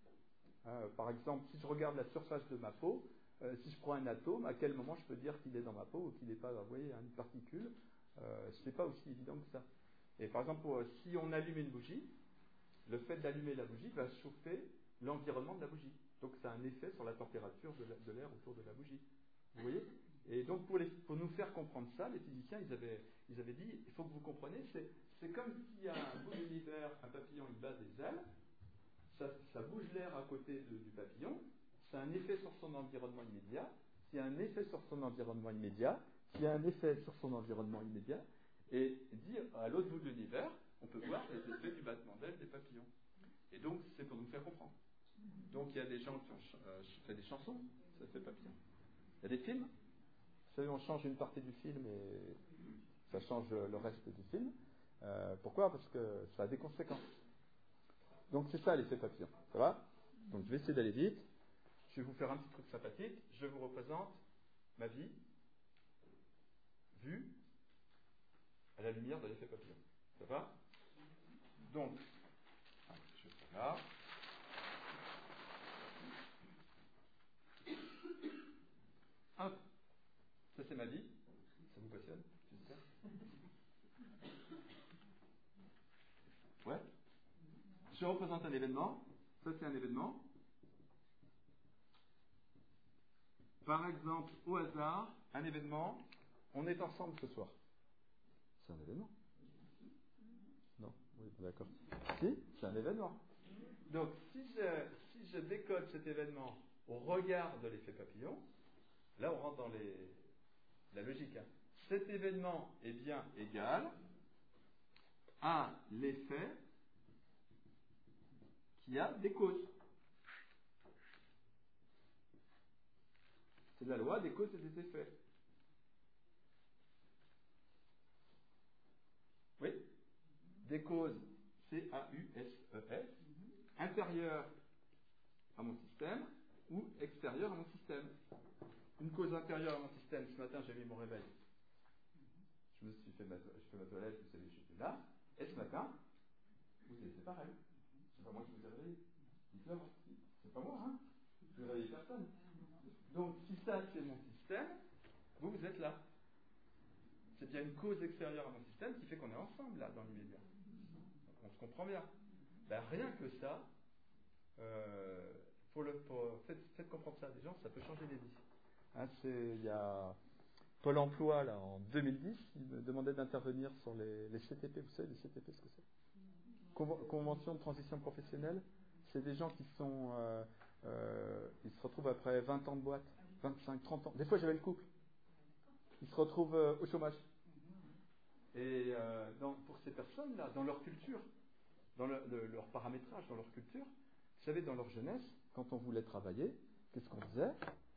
Euh, par exemple, si je regarde la surface de ma peau, euh, si je prends un atome, à quel moment je peux dire qu'il est dans ma peau ou qu'il n'est pas, vous voyez, une particule, euh, ce n'est pas aussi évident que ça. Et par exemple, pour, si on allume une bougie, le fait d'allumer la bougie va chauffer l'environnement de la bougie. Donc ça a un effet sur la température de, la, de l'air autour de la bougie. Vous voyez? Et donc pour, les, pour nous faire comprendre ça, les physiciens, ils avaient, ils avaient dit, il faut que vous compreniez, c'est, c'est comme s'il y a un bout de l'univers, un papillon, il bat des ailes, ça, ça bouge l'air à côté de, du papillon, ça a un effet sur son environnement immédiat, s'il y a un effet sur son environnement immédiat, s'il y a un effet sur son environnement immédiat, et dire à l'autre bout de l'univers, on peut voir les effets du battement d'ailes des papillons. Et donc, c'est pour nous faire comprendre. Donc, il y a des gens qui ont euh, fait des chansons, ça fait papillon. Il y a des films, vous savez, on change une partie du film et ça change le reste du film. Euh, pourquoi? Parce que ça a des conséquences. Donc, c'est ça l'effet papillon. Ça va? Donc, je vais essayer d'aller vite. Je vais vous faire un petit truc sympathique. Je vous représente ma vie vue à la lumière de l'effet papillon. Ça va? Donc, je vais faire là. Hop. Ça, c'est ma vie. Ça vous passionne, j'espère? Ouais. Je représente un événement. Ça, c'est un événement. Par exemple, au hasard, un événement. On est ensemble ce soir. C'est un événement? Non. Oui, d'accord. Si, c'est un événement. Donc, si je, si je décode cet événement au regard de l'effet papillon, là on rentre dans les, la logique. Hein. Cet événement est bien égal à l'effet qui a des causes. C'est la loi des causes et des effets. Oui? Des causes, C A U S E S, intérieures à mon système ou extérieures à mon système. Une cause intérieure à mon système, ce matin j'ai mis mon réveil. Je me suis fait ma, je fais ma toilette, vous savez que j'étais là. Et ce matin, vous savez, c'est pareil. C'est pas moi qui vous ai réveillé. Dites-le, c'est pas moi, hein. Je ne réveille personne. Donc, si ça c'est mon système, vous, vous êtes là. C'est bien une cause extérieure à mon système qui fait qu'on est ensemble là, dans l'immédiat. On se comprend bien. Ben, rien que ça, euh, pour le, pour, faites, faites comprendre ça à des gens, ça peut changer des vies. Hein, c'est, il y a Pôle emploi, là, en deux mille dix, il me demandait d'intervenir sur les, les C T P. Vous savez, les C T P, ce que c'est? Conven- Convention de transition professionnelle. C'est des gens qui sont, euh, euh, ils se retrouvent après vingt ans de boîte, vingt-cinq, trente ans. Des fois, j'avais le couple. Ils se retrouvent euh, au chômage. Et euh, dans, pour ces personnes-là, dans leur culture, dans le, le, leur paramétrage, dans leur culture, vous savez, dans leur jeunesse, Quand on voulait travailler, qu'est-ce qu'on faisait?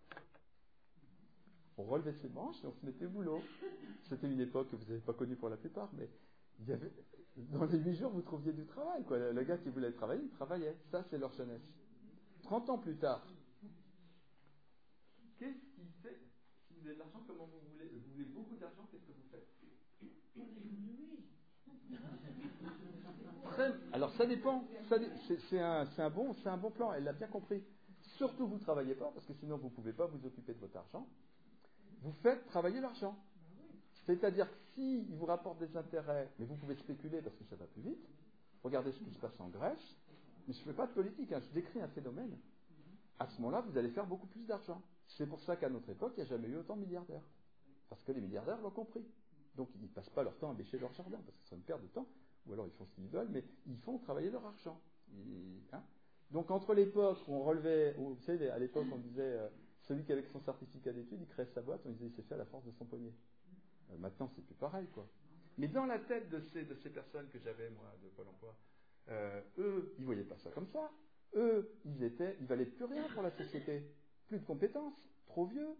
On relevait ses manches et on se mettait au boulot. C'était une époque que vous n'avez pas connue pour la plupart, mais il y avait, dans les huit jours, vous trouviez du travail, quoi. Le gars qui voulait travailler, il travaillait. Ça, c'est leur jeunesse. trente ans plus tard, qu'est-ce qui fait, si vous avez de l'argent, comment vous voulez, vous voulez beaucoup d'argent, qu'est-ce que vous faites? Très- alors ça dépend. Ça dé- c'est, c'est un, c'est un bon, c'est un bon plan. Elle l'a bien compris. Surtout, vous ne travaillez pas, parce que sinon, vous ne pouvez pas vous occuper de votre argent. Vous faites travailler l'argent. C'est-à-dire que s'il vous rapporte des intérêts, mais vous pouvez spéculer parce que ça va plus vite. Regardez ce qui se passe en Grèce. Mais je ne fais pas de politique, hein, je décris un phénomène. À ce moment-là, vous allez faire beaucoup plus d'argent. C'est pour ça qu'à notre époque, il n'y a jamais eu autant de milliardaires. Parce que les milliardaires l'ont compris. Donc ils ne passent pas leur temps à bêcher leur jardin, parce que ce serait une perte de temps. Ou alors ils font ce qu'ils veulent, mais ils font travailler leur argent. Et, hein. Donc entre l'époque où on relevait, où, vous savez, à l'époque on disait, euh, celui qui avec son certificat d'études, il crée sa boîte, on disait il s'est fait à la force de son poignet. Euh, maintenant c'est plus pareil, quoi. Mais dans la tête de ces, de ces personnes que j'avais, moi, de Pôle emploi, euh, eux, Ils ne voyaient pas ça comme ça. Eux, ils étaient, ils valaient plus rien pour la société. Plus de compétences, trop vieux,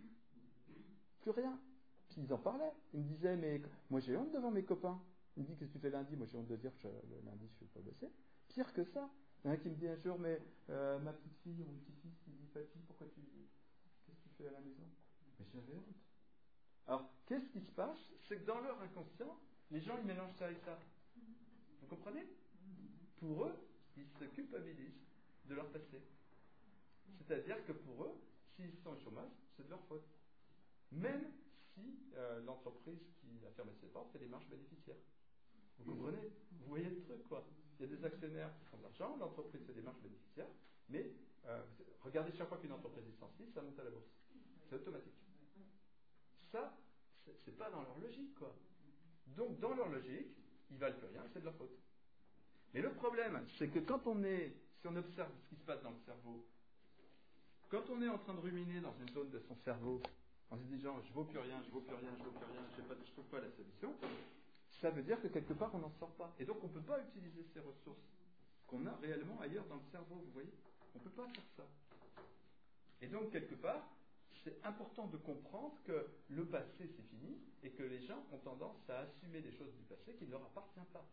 plus rien. Puis ils en parlaient. Ils me disaient, mais moi j'ai honte devant mes copains. Ils me disent, qu'est-ce que tu fais lundi? Moi j'ai honte de dire que je- le lundi je ne vais pas bosser. Pire que ça. Il y en a un qui me dit un jour, mais euh, ma petite fille ou mon petit-fils qui dit, Papy, pourquoi tu, qu'est-ce que tu fais à la maison? Mais j'avais honte. alors, qu'est-ce qui se passe? C'est que dans leur inconscient, les gens, ils mélangent ça avec ça. Vous comprenez? Pour eux, ils se culpabilisent de leur passé. C'est-à-dire que pour eux, s'ils sont au chômage, c'est de leur faute. Même si euh, l'entreprise qui a fermé ses portes fait des marges bénéficiaires. Vous comprenez? Vous voyez le truc, quoi. Il y a des actionnaires qui font de l'argent, l'entreprise fait des marges bénéficiaires, mais euh, regardez, chaque fois qu'une entreprise licencie, ça monte à la bourse. C'est automatique. Ça, c'est, c'est pas dans leur logique, quoi. Donc, dans leur logique, ils valent plus rien, c'est de leur faute. Mais le problème, c'est que quand on est, si on observe ce qui se passe dans le cerveau, quand on est en train de ruminer dans une zone de son cerveau, en se disant je vaux plus rien, je vaux plus rien, je vaux plus rien, je ne trouve pas la solution, ça veut dire que quelque part on n'en sort pas. Et donc on ne peut pas utiliser ces ressources qu'on a réellement ailleurs dans le cerveau, vous voyez. On ne peut pas faire ça. Et donc quelque part, c'est important de comprendre que le passé c'est fini et que les gens ont tendance à assumer des choses du passé qui ne leur appartiennent pas.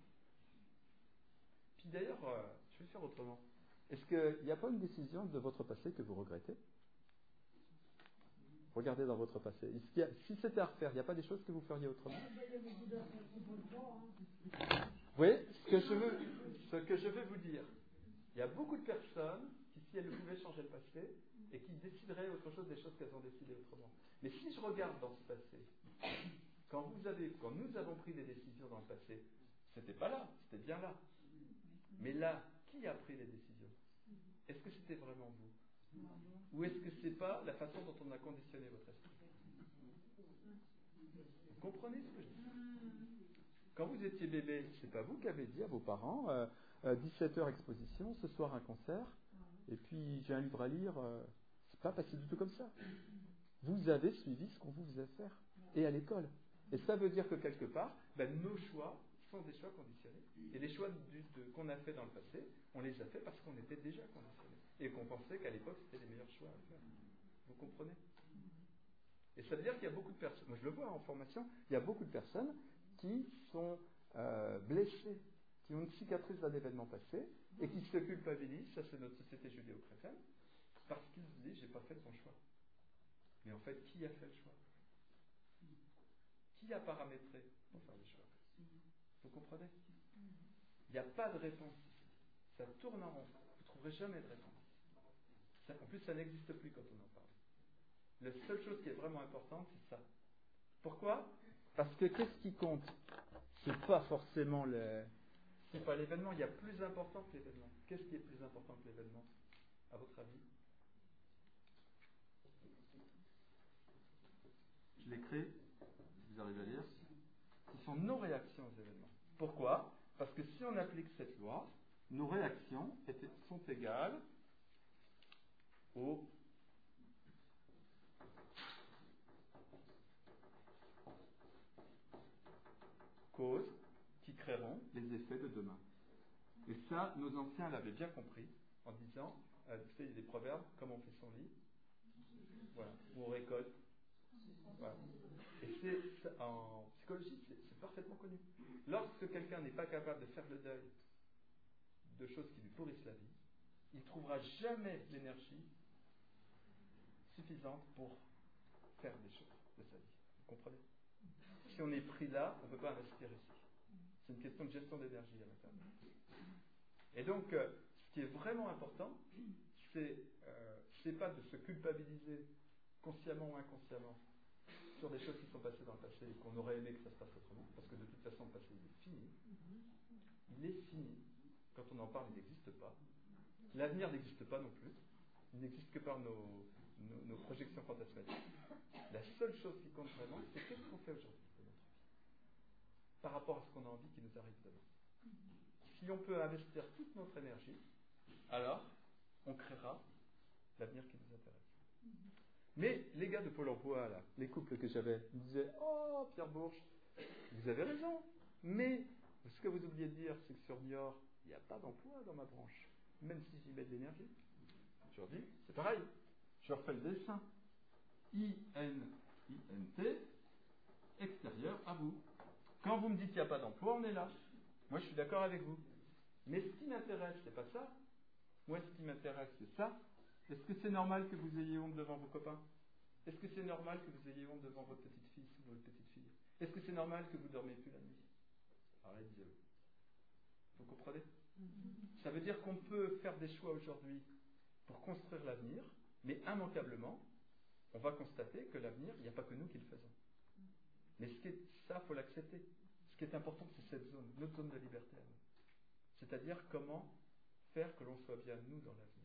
Puis d'ailleurs, euh, je vais faire autrement. Est-ce qu'il n'y a pas une décision de votre passé que vous regrettez? Regardez dans votre passé. Est-ce qu'il y a, si c'était à refaire, il n'y a pas des choses que vous feriez autrement? Oui, ce que je veux, ce que je veux vous dire, il y a beaucoup de personnes qui, si elles pouvaient changer le passé, et qui décideraient autre chose des choses qu'elles ont décidées autrement. Mais si je regarde dans ce passé, quand vous avez, quand nous avons pris des décisions dans le passé, c'était pas là, c'était bien là. Mais là, qui a pris les décisions? Est-ce que c'était vraiment vous? Ou est-ce que c'est pas la façon dont on a conditionné votre esprit? Vous comprenez ce que je dis? Quand vous étiez bébé, c'est pas vous qui avez dit à vos parents euh, euh, dix-sept heures exposition, ce soir un concert, et puis j'ai un livre à lire. Euh, c'est pas passé du tout comme ça. Vous avez suivi ce qu'on vous faisait faire, et à l'école. Et ça veut dire que quelque part, ben, nos choix sont des choix conditionnés. Et les choix du, de, qu'on a fait dans le passé, on les a fait parce qu'on était déjà conditionnés. Et qu'on pensait qu'à l'époque, c'était les meilleurs choix à faire. Vous comprenez? Et ça veut dire qu'il y a beaucoup de personnes, moi je le vois en formation, il y a beaucoup de personnes qui sont euh, blessées, qui ont une cicatrice d'un événement passé, et qui se culpabilisent, ça c'est notre société judéo-chrétienne, parce qu'ils se disent, j'ai pas fait le bon choix. Mais en fait, qui a fait le choix? Qui a paramétré pour faire le choix? Vous comprenez? Il n'y a pas de réponse. Ça tourne en rond. Vous ne trouverez jamais de réponse. Ça, en plus, ça n'existe plus quand on en parle. La seule chose qui est vraiment importante, c'est ça. Pourquoi? Parce que qu'est-ce qui compte? C'est pas forcément le... C'est pas l'événement. Il y a plus important que l'événement. Qu'est-ce qui est plus important que l'événement, à votre avis? Je l'écris. Vous arrivez à lire? Ce sont nos réactions aux événements. Pourquoi? Parce que si on applique cette loi, nos réactions sont égales aux causes qui créeront les effets de demain. Et ça, nos anciens l'avaient bien compris en disant, euh, vous savez, il y a des proverbes, comme on fait son lit, voilà, ou on récolte. Voilà. Et c'est, en psychologie, c'est, c'est parfaitement connu. Lorsque quelqu'un n'est pas capable de faire le deuil de choses qui lui pourrissent la vie, il ne trouvera jamais l'énergie suffisante pour faire des choses de sa vie. Vous comprenez? Si on est pris là, on ne peut pas investir ici. C'est une question de gestion d'énergie à l'intérieur. Et donc, euh, ce qui est vraiment important, c'est, euh, c'est pas de se culpabiliser consciemment ou inconsciemment sur des choses qui sont passées dans le passé et qu'on aurait aimé que ça se passe autrement, parce que de toute façon, le passé, il est fini. Il est fini. Quand on en parle, il n'existe pas. L'avenir n'existe pas non plus. Il n'existe que par nos, nos, nos projections fantasmatiques. La seule chose qui compte vraiment, c'est qu'est-ce qu'on fait aujourd'hui de notre vie par rapport à ce qu'on a envie qui nous arrive demain. Si on peut investir toute notre énergie, alors on créera l'avenir qui nous intéresse. Mais les gars de Pôle emploi, là, les couples que j'avais, ils me disaient « Oh, Pierre Bourges, vous avez raison, mais ce que vous oubliez de dire, c'est que sur Niort, il n'y a pas d'emploi dans ma branche, même si j'y mets de l'énergie. » Je leur dis, c'est pareil, je refais le dessin. I N I N T, extérieur à vous. Quand vous me dites qu'il n'y a pas d'emploi, on est là. Moi, je suis d'accord avec vous. Mais ce qui m'intéresse, c'est pas ça. Moi, ce qui m'intéresse, c'est ça. Est-ce que c'est normal que vous ayez honte devant vos copains? Est-ce que c'est normal que vous ayez honte devant votre petite fille ou votre petite fille? Est-ce que c'est normal que vous ne dormez plus la nuit? Arrête Dieu. Vous comprenez? Ça veut dire qu'on peut faire des choix aujourd'hui pour construire l'avenir, mais immanquablement, on va constater que l'avenir, il n'y a pas que nous qui le faisons. Mais ce qui est, ça, il faut l'accepter. Ce qui est important, c'est cette zone, notre zone de liberté à nous. C'est-à-dire comment faire que l'on soit bien nous dans l'avenir.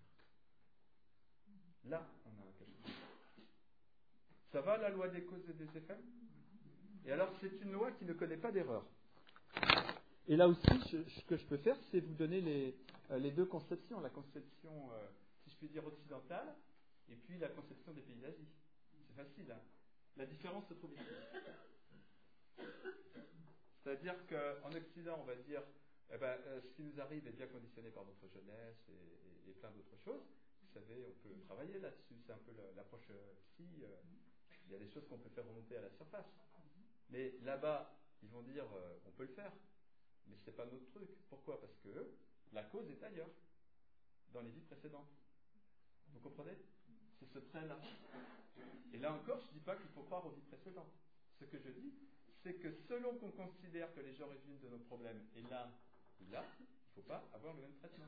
Là, on a quelque chose. Ça va, la loi des causes et des effets? Et alors, c'est une loi qui ne connaît pas d'erreur. Et là aussi, je, ce que je peux faire, c'est vous donner les, euh, les deux conceptions. La conception, euh, si je puis dire, occidentale, et puis la conception des pays d'Asie. C'est facile, hein? La différence se trouve ici. C'est-à-dire qu'en Occident, on va dire, eh ben, euh, ce qui nous arrive est bien conditionné par notre jeunesse et, et, et plein d'autres choses. Vous savez, on peut travailler là-dessus. C'est un peu l'approche euh, psy. Euh, il y a des choses qu'on peut faire remonter à la surface. Mais là-bas, ils vont dire, euh, on peut le faire. Mais ce n'est pas notre truc. Pourquoi? Parce que la cause est ailleurs, dans les vies précédentes. Vous comprenez? C'est ce trait-là. Et là encore, je ne dis pas qu'il faut croire aux vies précédentes. Ce que je dis, c'est que selon qu'on considère que les origines de nos problèmes est là ou là, il ne faut pas avoir le même traitement.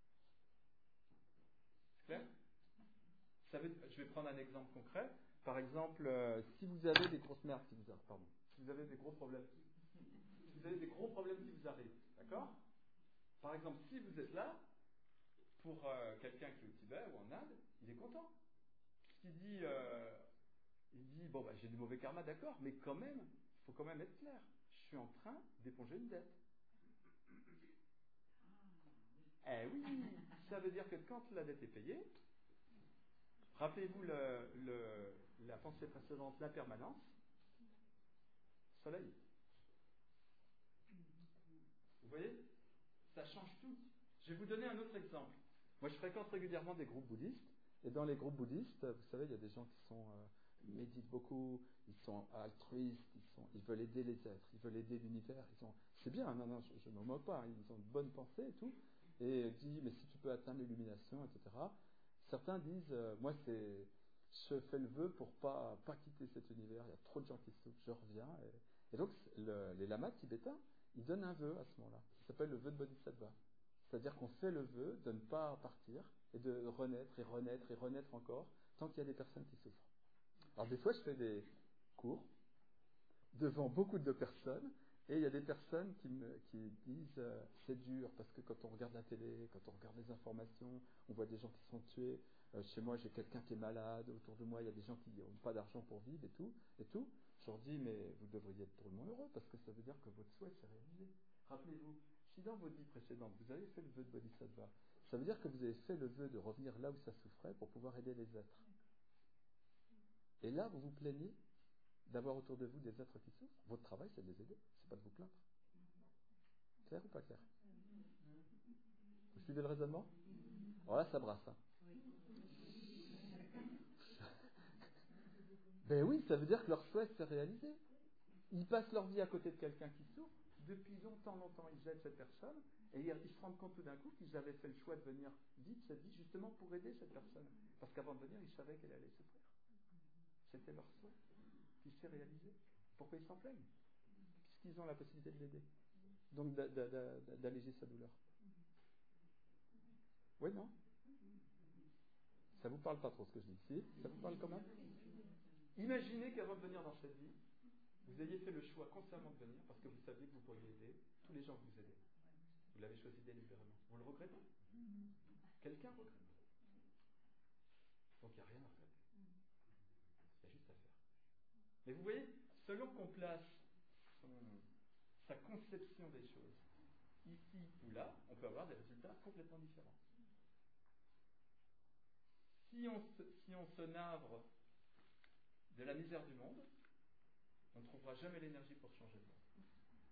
C'est clair? Ça veut, je vais prendre un exemple concret. Par exemple, euh, si vous avez des grosses merdes qui vous arrivent, pardon, si vous avez des gros problèmes, si vous avez des gros problèmes qui vous arrivent, d'accord? Par exemple, si vous êtes là, pour euh, quelqu'un qui est au Tibet ou en Inde, il est content. Puisqu'il dit, euh, il dit, bon, bah, j'ai du mauvais karma, d'accord, mais quand même, il faut quand même être clair. Je suis en train d'éponger une dette. Eh oui, ça veut dire que quand la dette est payée, rappelez-vous le, le, la pensée précédente, l'impermanence, soleil. Vous voyez? Ça change tout. Je vais vous donner un autre exemple. Moi, je fréquente régulièrement des groupes bouddhistes, et dans les groupes bouddhistes, vous savez, il y a des gens qui sont euh, méditent beaucoup, ils sont altruistes, ils, sont, ils veulent aider les êtres, ils veulent aider l'univers. Ils sont, c'est bien, non, non, je ne me moque pas, hein, ils ont de bonnes pensées et tout, et ils disent, mais si tu peux atteindre l'illumination, et cetera. Certains disent, euh, moi, c'est, je fais le vœu pour pas pas quitter cet univers. Il y a trop de gens qui souffrent, je reviens. Et, et donc, le, les lamas tibétains, ils donnent un vœu à ce moment-là, qui s'appelle le vœu de Bodhisattva. C'est-à-dire qu'on fait le vœu de ne pas partir et de renaître et renaître et renaître encore tant qu'il y a des personnes qui souffrent. Alors des fois, je fais des cours devant beaucoup de personnes et il y a des personnes qui me qui disent euh, c'est dur parce que quand on regarde la télé, quand on regarde les informations, on voit des gens qui sont tués. Euh, chez moi, j'ai quelqu'un qui est malade. Autour de moi, il y a des gens qui n'ont pas d'argent pour vivre et tout et tout. Je leur dis mais vous devriez être drôlement heureux parce que ça veut dire que votre souhait s'est réalisé. Rappelez-vous, si dans votre vie précédente, vous avez fait le vœu de Bodhisattva, ça veut dire que vous avez fait le vœu de revenir là où ça souffrait pour pouvoir aider les êtres. Et là, vous vous plaignez d'avoir autour de vous des êtres qui souffrent. Votre travail, c'est de les aider, c'est pas de vous plaindre. Clair ou pas clair? Vous suivez le raisonnement? Alors là, ça brasse. Hein. Ben oui, ça veut dire que leur souhait s'est réalisé. Ils passent leur vie à côté de quelqu'un qui souffre. Depuis longtemps, longtemps, ils aident cette personne. Et ils se rendent compte tout d'un coup qu'ils avaient fait le choix de venir vite cette vie justement pour aider cette personne. Parce qu'avant de venir, ils savaient qu'elle allait souffrir. C'était leur souhait qui s'est réalisé. Pourquoi ils s'en plaignent? Puisqu'ils ont la possibilité de l'aider. Donc d'a, d'a, d'a, d'alléger sa douleur. Oui, non? Ça vous parle pas trop ce que je dis ici? Ça vous parle quand même? Imaginez qu'avant de venir dans cette vie, vous ayez fait le choix consciemment de venir parce que vous saviez que vous pourriez aider tous les gens que vous aidez. Vous l'avez choisi délibérément. Vous le regrettez? Quelqu'un regrette? Donc il n'y a rien à regretter. Il y a juste à faire. Mais vous voyez, selon qu'on place son, sa conception des choses ici ou là, on peut avoir des résultats complètement différents. Si on se, si on se navre de la misère du monde, on ne trouvera jamais l'énergie pour changer le monde.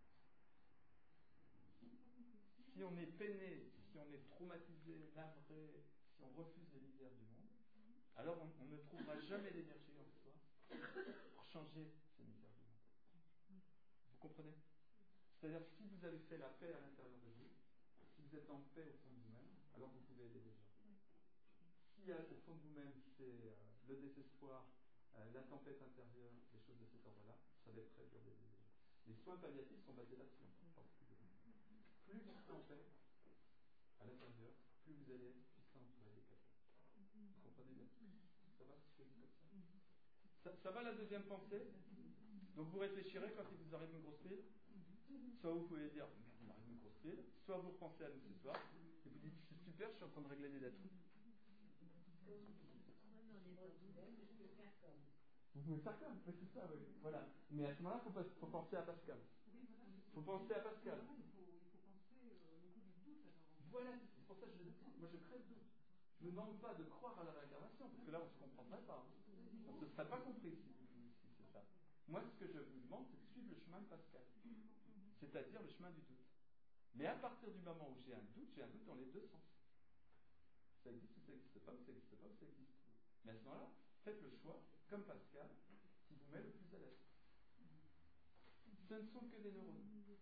Si on est peiné, si on est traumatisé, navré, si on refuse les misères du monde, alors on, on ne trouvera jamais l'énergie en soi pour changer ces misères du monde. Vous comprenez? C'est-à-dire si vous avez fait la paix à l'intérieur de vous, si vous êtes en paix au fond de vous-même, alors vous pouvez aider les gens. Si au fond de vous-même c'est euh, le désespoir, euh, la tempête intérieure, des choses de cet ordre-là, ça va être très dur d'aider les gens. Les soins palliatifs sont basés là-dessus en particulier. Plus vous serez en paix à l'intérieur, plus vous allez être puissant pour aider quelqu'un. Vous comprenez bien? Ça va si je dis comme ça? ça Ça va la deuxième pensée? Donc vous réfléchirez quand il vous arrive une grosse pile. Soit vous pouvez dire, merde, il m'arrive une grosse pile. Soit vous repensez à nous ce soir et vous dites, c'est super, je suis en train de régler des dettes. Vous pouvez faire comme, oui, c'est ça, oui. Voilà. Mais à ce moment-là, il faut, faut penser à Pascal. Il faut penser à Pascal. Il faut, il faut penser euh, le coup du doute alors. Voilà, c'est pour ça que je le dis. Moi, je crée le doute. Je ne demande pas de croire à la réincarnation, parce que là, on ne se comprendrait pas. On ne se serait pas compris si, si c'est ça. Moi, ce que je vous demande, c'est de suivre le chemin de Pascal. C'est-à-dire le chemin du doute. Mais à partir du moment où j'ai un doute, j'ai un doute dans les deux sens. Ça existe ou ça n'existe pas, ou ça n'existe pas, ou ça existe. Mais à ce moment-là, faites le choix, comme Pascal, qui vous met le plus à l'aise. Ce ne sont que des neurones.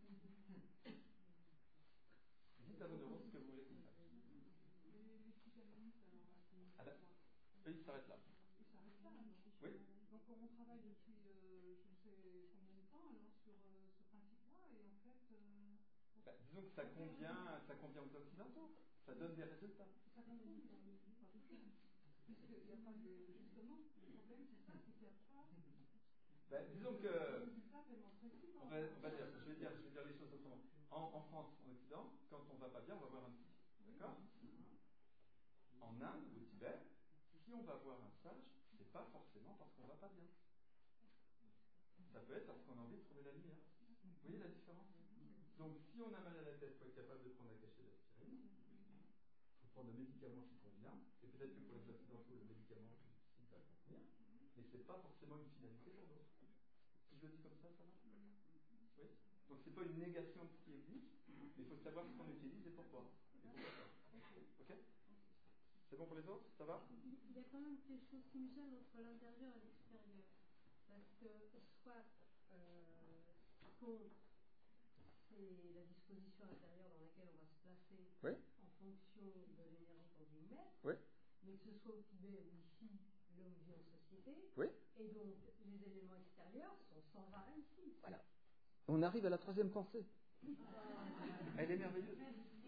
Dites à vos neurones ce que vous voulez qu'ils fassent. Les psychanalystes, alors là, qui... Ah ben, eux, ils s'arrêtent là. Ils s'arrêtent là, alors. Oui. Donc on travaille depuis euh, je ne sais combien de temps alors sur euh, ce principe-là, et en fait... Euh, ben, disons que ça convient, ça convient aux Occidentaux. Ça donne des résultats. Ça convient, pas toujours. Puisqu'il n'y a pas de... Justement, le problème c'est ça, c'est qu'il n'y a pas... Ben, disons que... On va, on va dire, je vais dire, je vais dire les choses autrement. En, en France, en Occident, quand on ne va pas bien, on va voir un psy. D'accord? En Inde ou au Tibet, si on va voir un sage, c'est pas forcément parce qu'on ne va pas bien. Ça peut être parce qu'on a envie de trouver la lumière. Vous voyez la différence? Donc, si on a mal à la tête, il faut être capable de prendre un cachet d'aspirine. Il faut prendre le médicament qui convient. Et peut-être que pour les occidentaux, le médicament qui va convenir. Mais ce n'est pas forcément une finalité pour d'autres. Si je le dis comme ça, ça va? Oui. Donc, ce n'est pas une négation de ce qui existe, mais il faut savoir ce qu'on utilise et pourquoi. Et pourquoi pas. Ok? C'est bon pour les autres? Ça va? Il y a quand même quelque chose qui me gêne entre l'intérieur et l'extérieur. Parce que soit euh, ce qui compte, c'est la disposition intérieure dans laquelle on va se placer Oui. en fonction de l'énergie qu'on veut y mettre. Oui. Mais que ce soit au Tibet ou ici, l'homme vit en société. Oui. Et donc, les éléments extérieurs sont sans arrêt ici. Voilà. On arrive à la troisième pensée. Elle est merveilleuse.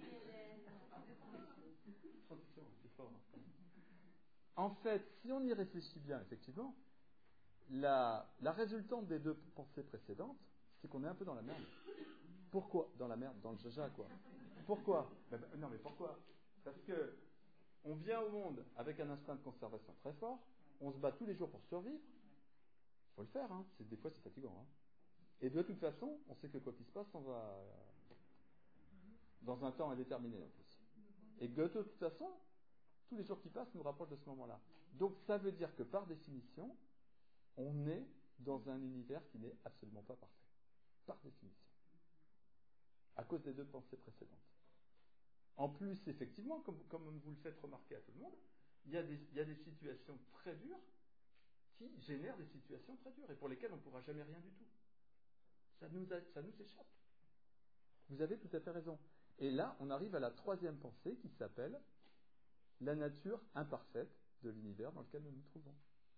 Transition, c'est fort. Hein. En fait, si on y réfléchit bien, effectivement, la, la résultante des deux pensées précédentes, c'est qu'on est un peu dans la merde. Pourquoi? Dans la merde, dans le jaja, quoi. Pourquoi? ben, ben, Non, mais pourquoi? Parce que on vient au monde avec un instinct de conservation très fort, on se bat tous les jours pour survivre. Il faut le faire, hein. C'est, des fois c'est fatigant. Hein. Et de toute façon, on sait que quoi qu'il se passe, on va euh, dans un temps indéterminé en plus. Et que de toute façon, tous les jours qui passent nous rapprochent de ce moment-là. Donc ça veut dire que par définition, on est dans un univers qui n'est absolument pas parfait. Par définition. À cause des deux pensées précédentes. En plus, effectivement, comme, comme vous le faites remarquer à tout le monde, il y a des, il y a des situations très dures qui génèrent des situations très dures et pour lesquelles on ne pourra jamais rien du tout. Ça nous, a, ça nous échappe. Vous avez tout à fait raison. Et là, on arrive à la troisième pensée qui s'appelle la nature imparfaite de l'univers dans lequel nous nous trouvons.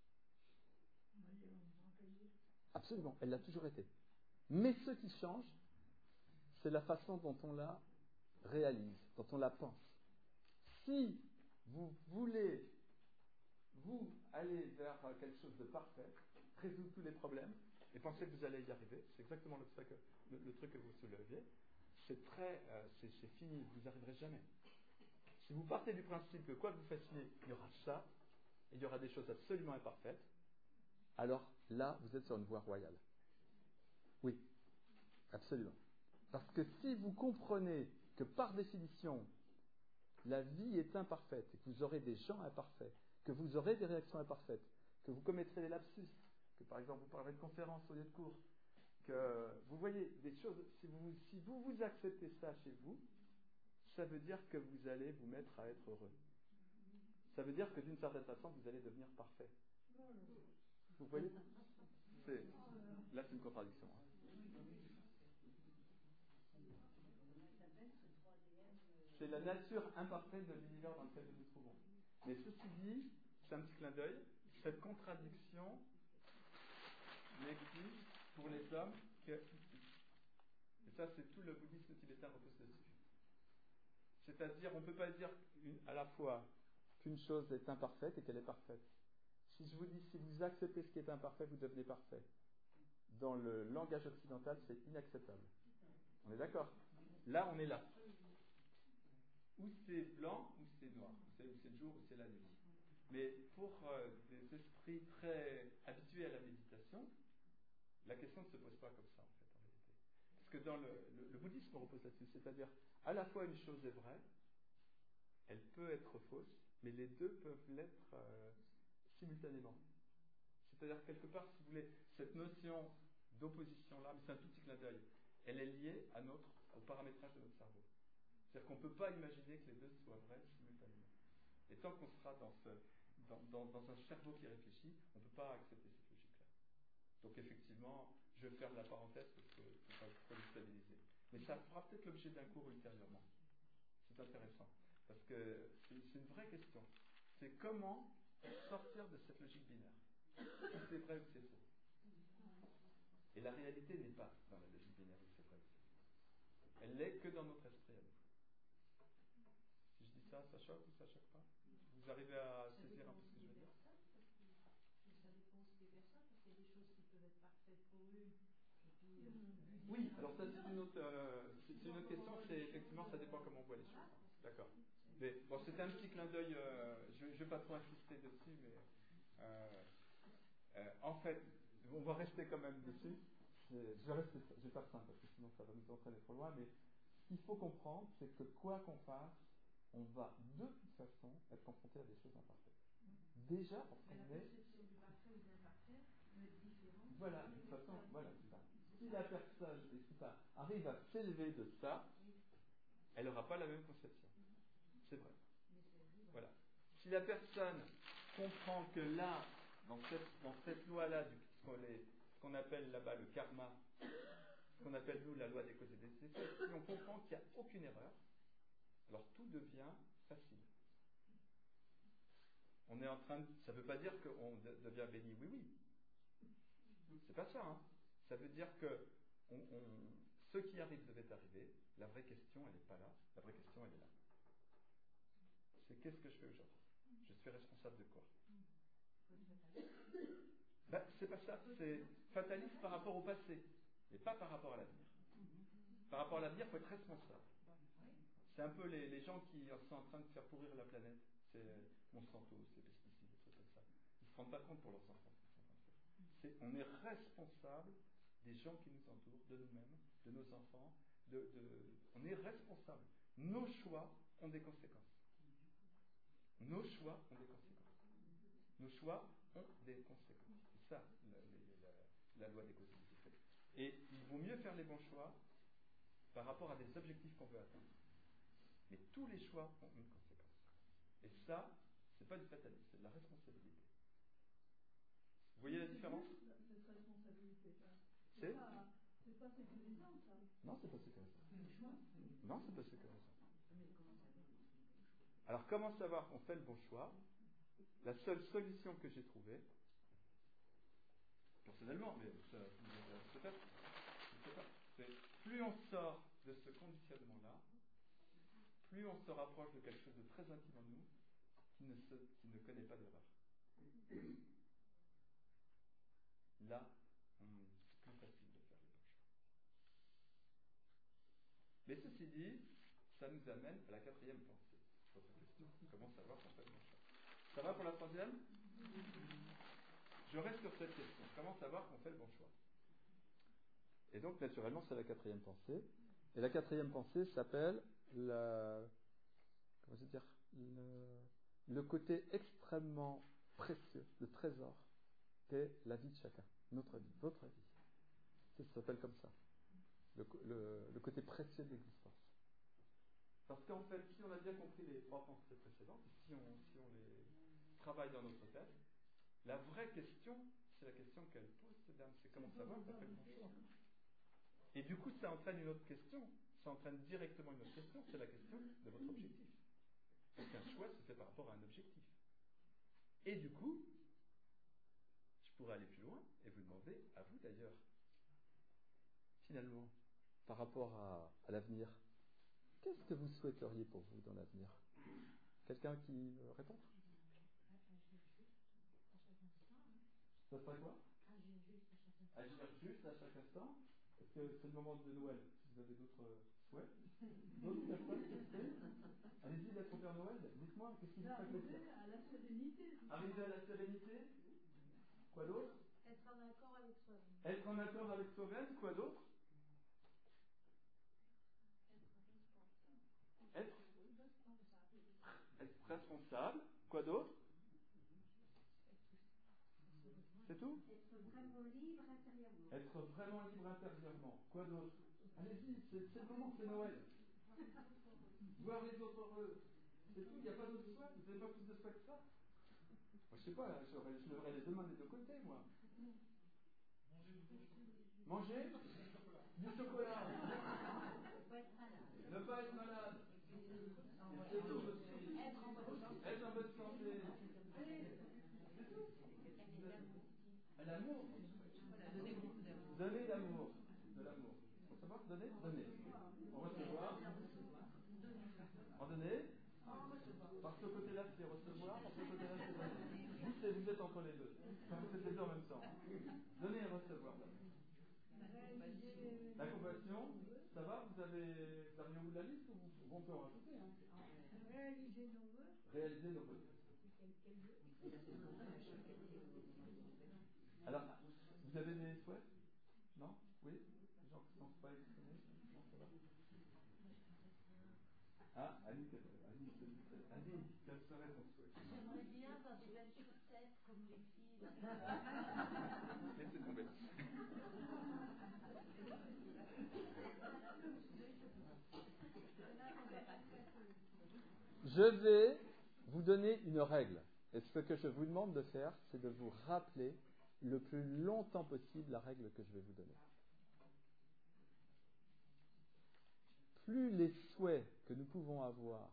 Absolument, elle l'a toujours été. Mais ce qui change, c'est la façon dont on la réalise, dont on la pense. Si vous voulez, vous, aller vers quelque chose de parfait, résoudre tous les problèmes, et pensez que vous allez y arriver, c'est exactement l'obstacle, le, le truc que vous souleviez, c'est très, euh, c'est, c'est fini, vous n'y arriverez jamais. Si vous partez du principe que quoi que vous fassiez, il y aura ça, et il y aura des choses absolument imparfaites, alors là, vous êtes sur une voie royale. Oui, absolument. Parce que si vous comprenez que par définition, la vie est imparfaite, et que vous aurez des gens imparfaits, que vous aurez des réactions imparfaites, que vous commettrez des lapsus, que par exemple vous parlerez de conférence au lieu de cours, que vous voyez des choses, si vous, si vous vous acceptez ça chez vous, ça veut dire que vous allez vous mettre à être heureux. Ça veut dire que d'une certaine façon, vous allez devenir parfait. Vous voyez? C'est, là, c'est une contradiction. Hein. C'est la nature imparfaite de l'univers dans lequel nous nous trouvons. Mais ceci dit, c'est un petit clin d'œil, cette contradiction n'existe pour les hommes que... Et ça, c'est tout le bouddhisme tibétain repose dessus. C'est-à-dire, on ne peut pas dire une, à la fois qu'une chose est imparfaite et qu'elle est parfaite. Si je vous dis, si vous acceptez ce qui est imparfait, vous devenez parfait. Dans le langage occidental, c'est inacceptable. On est d'accord? Là, on est là. Ou c'est blanc, ou c'est noir. Ou c'est, ou c'est le jour, ou c'est la nuit. Mais pour euh, des esprits très habitués à la méditation, la question ne se pose pas comme ça, en fait, en réalité. Parce que dans le, le, le bouddhisme repose là-dessus. C'est-à-dire, à la fois une chose est vraie, elle peut être fausse, mais les deux peuvent l'être euh, simultanément. C'est-à-dire, quelque part, si vous voulez, cette notion d'opposition-là, mais c'est un tout petit clin d'œil, elle est liée à notre, au paramétrage de notre cerveau. C'est-à-dire qu'on ne peut pas imaginer que les deux soient vrais simultanément. Et tant qu'on sera dans, ce, dans, dans, dans un cerveau qui réfléchit, on ne peut pas accepter cette logique-là. Donc effectivement, je ferme la parenthèse parce que faut pas trop déstabiliser. Mais ça fera peut-être l'objet d'un cours ultérieurement. C'est intéressant. Parce que c'est, c'est une vraie question. C'est comment sortir de cette logique binaire. C'est vrai ou c'est faux. Et la réalité n'est pas dans la logique binaire où c'est vrai ou c'est faux. Elle n'est que dans notre esprit à nous. Si je dis ça, ça choque ou ça choque pas? Vous arrivez à saisir un peu ce que je veux dire? Ça dépend aussi des personnes, parce qu'il y a des choses qui peuvent être parfaites pour eux. Puis, euh, oui, alors ça c'est une autre, euh, c'est, c'est une autre question, c'est effectivement ça dépend comment on voit les choses. D'accord. Mais bon, c'était un petit clin d'œil, euh, je ne vais pas trop insister dessus, mais euh, euh, en fait, on va rester quand même dessus. c'est- je, vais rester, je vais faire simple parce que sinon ça va nous entraîner trop loin, mais ce qu'il faut comprendre, c'est que quoi qu'on fasse, on va de toute façon être confronté à des choses imparfaites. Déjà parce Mais la qu'on est... perception du parfait ou de l'imparfait peut être différente. Voilà, de toute façon, voilà, c'est ça. Si la personne et c'est ça, arrive à s'élever de ça, elle n'aura pas la même conception. C'est vrai. Voilà. Si la personne comprend que là, dans cette, dans cette loi-là, du, ce, qu'on les, ce qu'on appelle là-bas le karma, ce qu'on appelle nous la loi des causes et des effets, si on comprend qu'il n'y a aucune erreur, alors tout devient facile. On est en train de, ça ne veut pas dire qu'on de, devient béni, oui, oui. C'est pas ça, hein. Ça veut dire que on, on, ce qui arrive devait arriver. La vraie question, elle n'est pas là. La vraie question, elle est là. C'est qu'est-ce que je fais aujourd'hui? Je suis responsable de quoi? Ben, c'est pas ça. C'est fataliste par rapport au passé, mais pas par rapport à l'avenir. Par rapport à l'avenir, il faut être responsable. C'est un peu les, les gens qui sont en train de faire pourrir la planète. C'est Monsanto, c'est pesticides, des trucs comme ça. Ils ne se rendent pas compte pour leurs enfants. C'est, on est responsable des gens qui nous entourent, de nous-mêmes, de nos enfants. De, de, on est responsable. Nos choix ont des conséquences. Nos choix ont des conséquences. Nos choix ont des conséquences. C'est ça la, la, la loi des causes et des effets. Et il vaut mieux faire les bons choix par rapport à des objectifs qu'on veut atteindre. Mais tous les choix ont une conséquence. Et ça, c'est pas du fatalisme, c'est de la responsabilité. Vous voyez la différence? Cette responsabilité, ça. C'est C'est pas, c'est pas sécurisant, ça. Non, c'est pas sécurisant. Non, c'est pas sécurisant. Alors, comment savoir qu'on fait le bon choix? La seule solution que j'ai trouvée, personnellement, mais ça vous intéresse peut-être, je sais pas, c'est plus on sort de ce conditionnement-là, plus on se rapproche de quelque chose de très intime en nous, qui ne, se, qui ne connaît pas d'erreur. Là, on, c'est plus facile de faire les bons choix. Mais ceci dit, ça nous amène à la quatrième pensée. Votre question, comment savoir qu'on fait le bon choix? Ça va pour la troisième? Je reste sur cette question. Comment savoir qu'on fait le bon choix? Et donc, naturellement, c'est la quatrième pensée. Et la quatrième pensée s'appelle la, comment je veux dire, le, le côté extrêmement précieux, le trésor, qu'est la vie de chacun, notre vie, votre vie. Ça, ça s'appelle comme ça. Le, le, le côté précieux de l'existence. Parce qu'en fait, si on a bien compris les trois pensées précédentes, si on, si on les travaille dans notre tête, la vraie question, c'est la question qu'elle pose, cette dame, c'est comment savoir qu'on fait le bon choix. Et du coup, ça entraîne une autre question, ça entraîne directement une autre question, c'est la question de votre objectif. Parce qu'un choix se fait par rapport à un objectif. Et du coup, je pourrais aller plus loin et vous demander, à vous d'ailleurs, finalement, par rapport à, à l'avenir, qu'est-ce que vous souhaiteriez pour vous dans l'avenir? Quelqu'un qui euh, répond? Ça serait quoi? Agir juste à chaque instant. Est-ce que c'est le moment de Noël? Si vous avez d'autres souhaits? D'autres personnes? Allez-y, d'être au Père Noël. Dites-moi, qu'est-ce qui vous fait plaisir? Arriver à la sérénité. Arriver à la sérénité. Quoi d'autre? Être en accord avec soi-même. Être en accord avec soi-même. Quoi d'autre? Être Être responsable. Quoi d'autre? C'est tout? Être vraiment libre intérieurement. Être vraiment libre intérieurement. Quoi d'autre? Allez-y, c'est, c'est le moment, c'est Noël. Voir les autres heureux. C'est tout, il n'y a pas d'autre souhait. Vous n'avez pas plus de souhait que ça? Moi, je sais pas, je, je lèverais les deux mains des deux côtés, moi. Manger du chocolat. Ne pas être malade. C'est tout aussi. Être en bonne santé. C'est tout. L'amour. Donner l'amour. De l'amour. Faut savoir donner, donner. En recevoir. En donner. Par ce côté-là, c'est recevoir. Par ce côté-là, c'est donner. Vous, c'est, vous êtes entre les deux. Enfin, vous êtes les deux en même temps. Donner et recevoir. La compassion, ça va? Vous avez, vous avez au bout de la liste ou on peut en rajouter, hein? Réaliser nos vœux. Réaliser nos vœux. Alors, vous avez des souhaits? Non? Oui, les gens qui ne sont pas exprimés. Non, ça va. Ah, Annie, Annie, Annie, quel serait ton souhait? J'aimerais bien dans des belles chaussettes comme les filles. Laissez tomber. Je vais vous donner une règle. Et ce que je vous demande de faire, c'est de vous rappeler le plus longtemps possible la règle que je vais vous donner. Plus les souhaits que nous pouvons avoir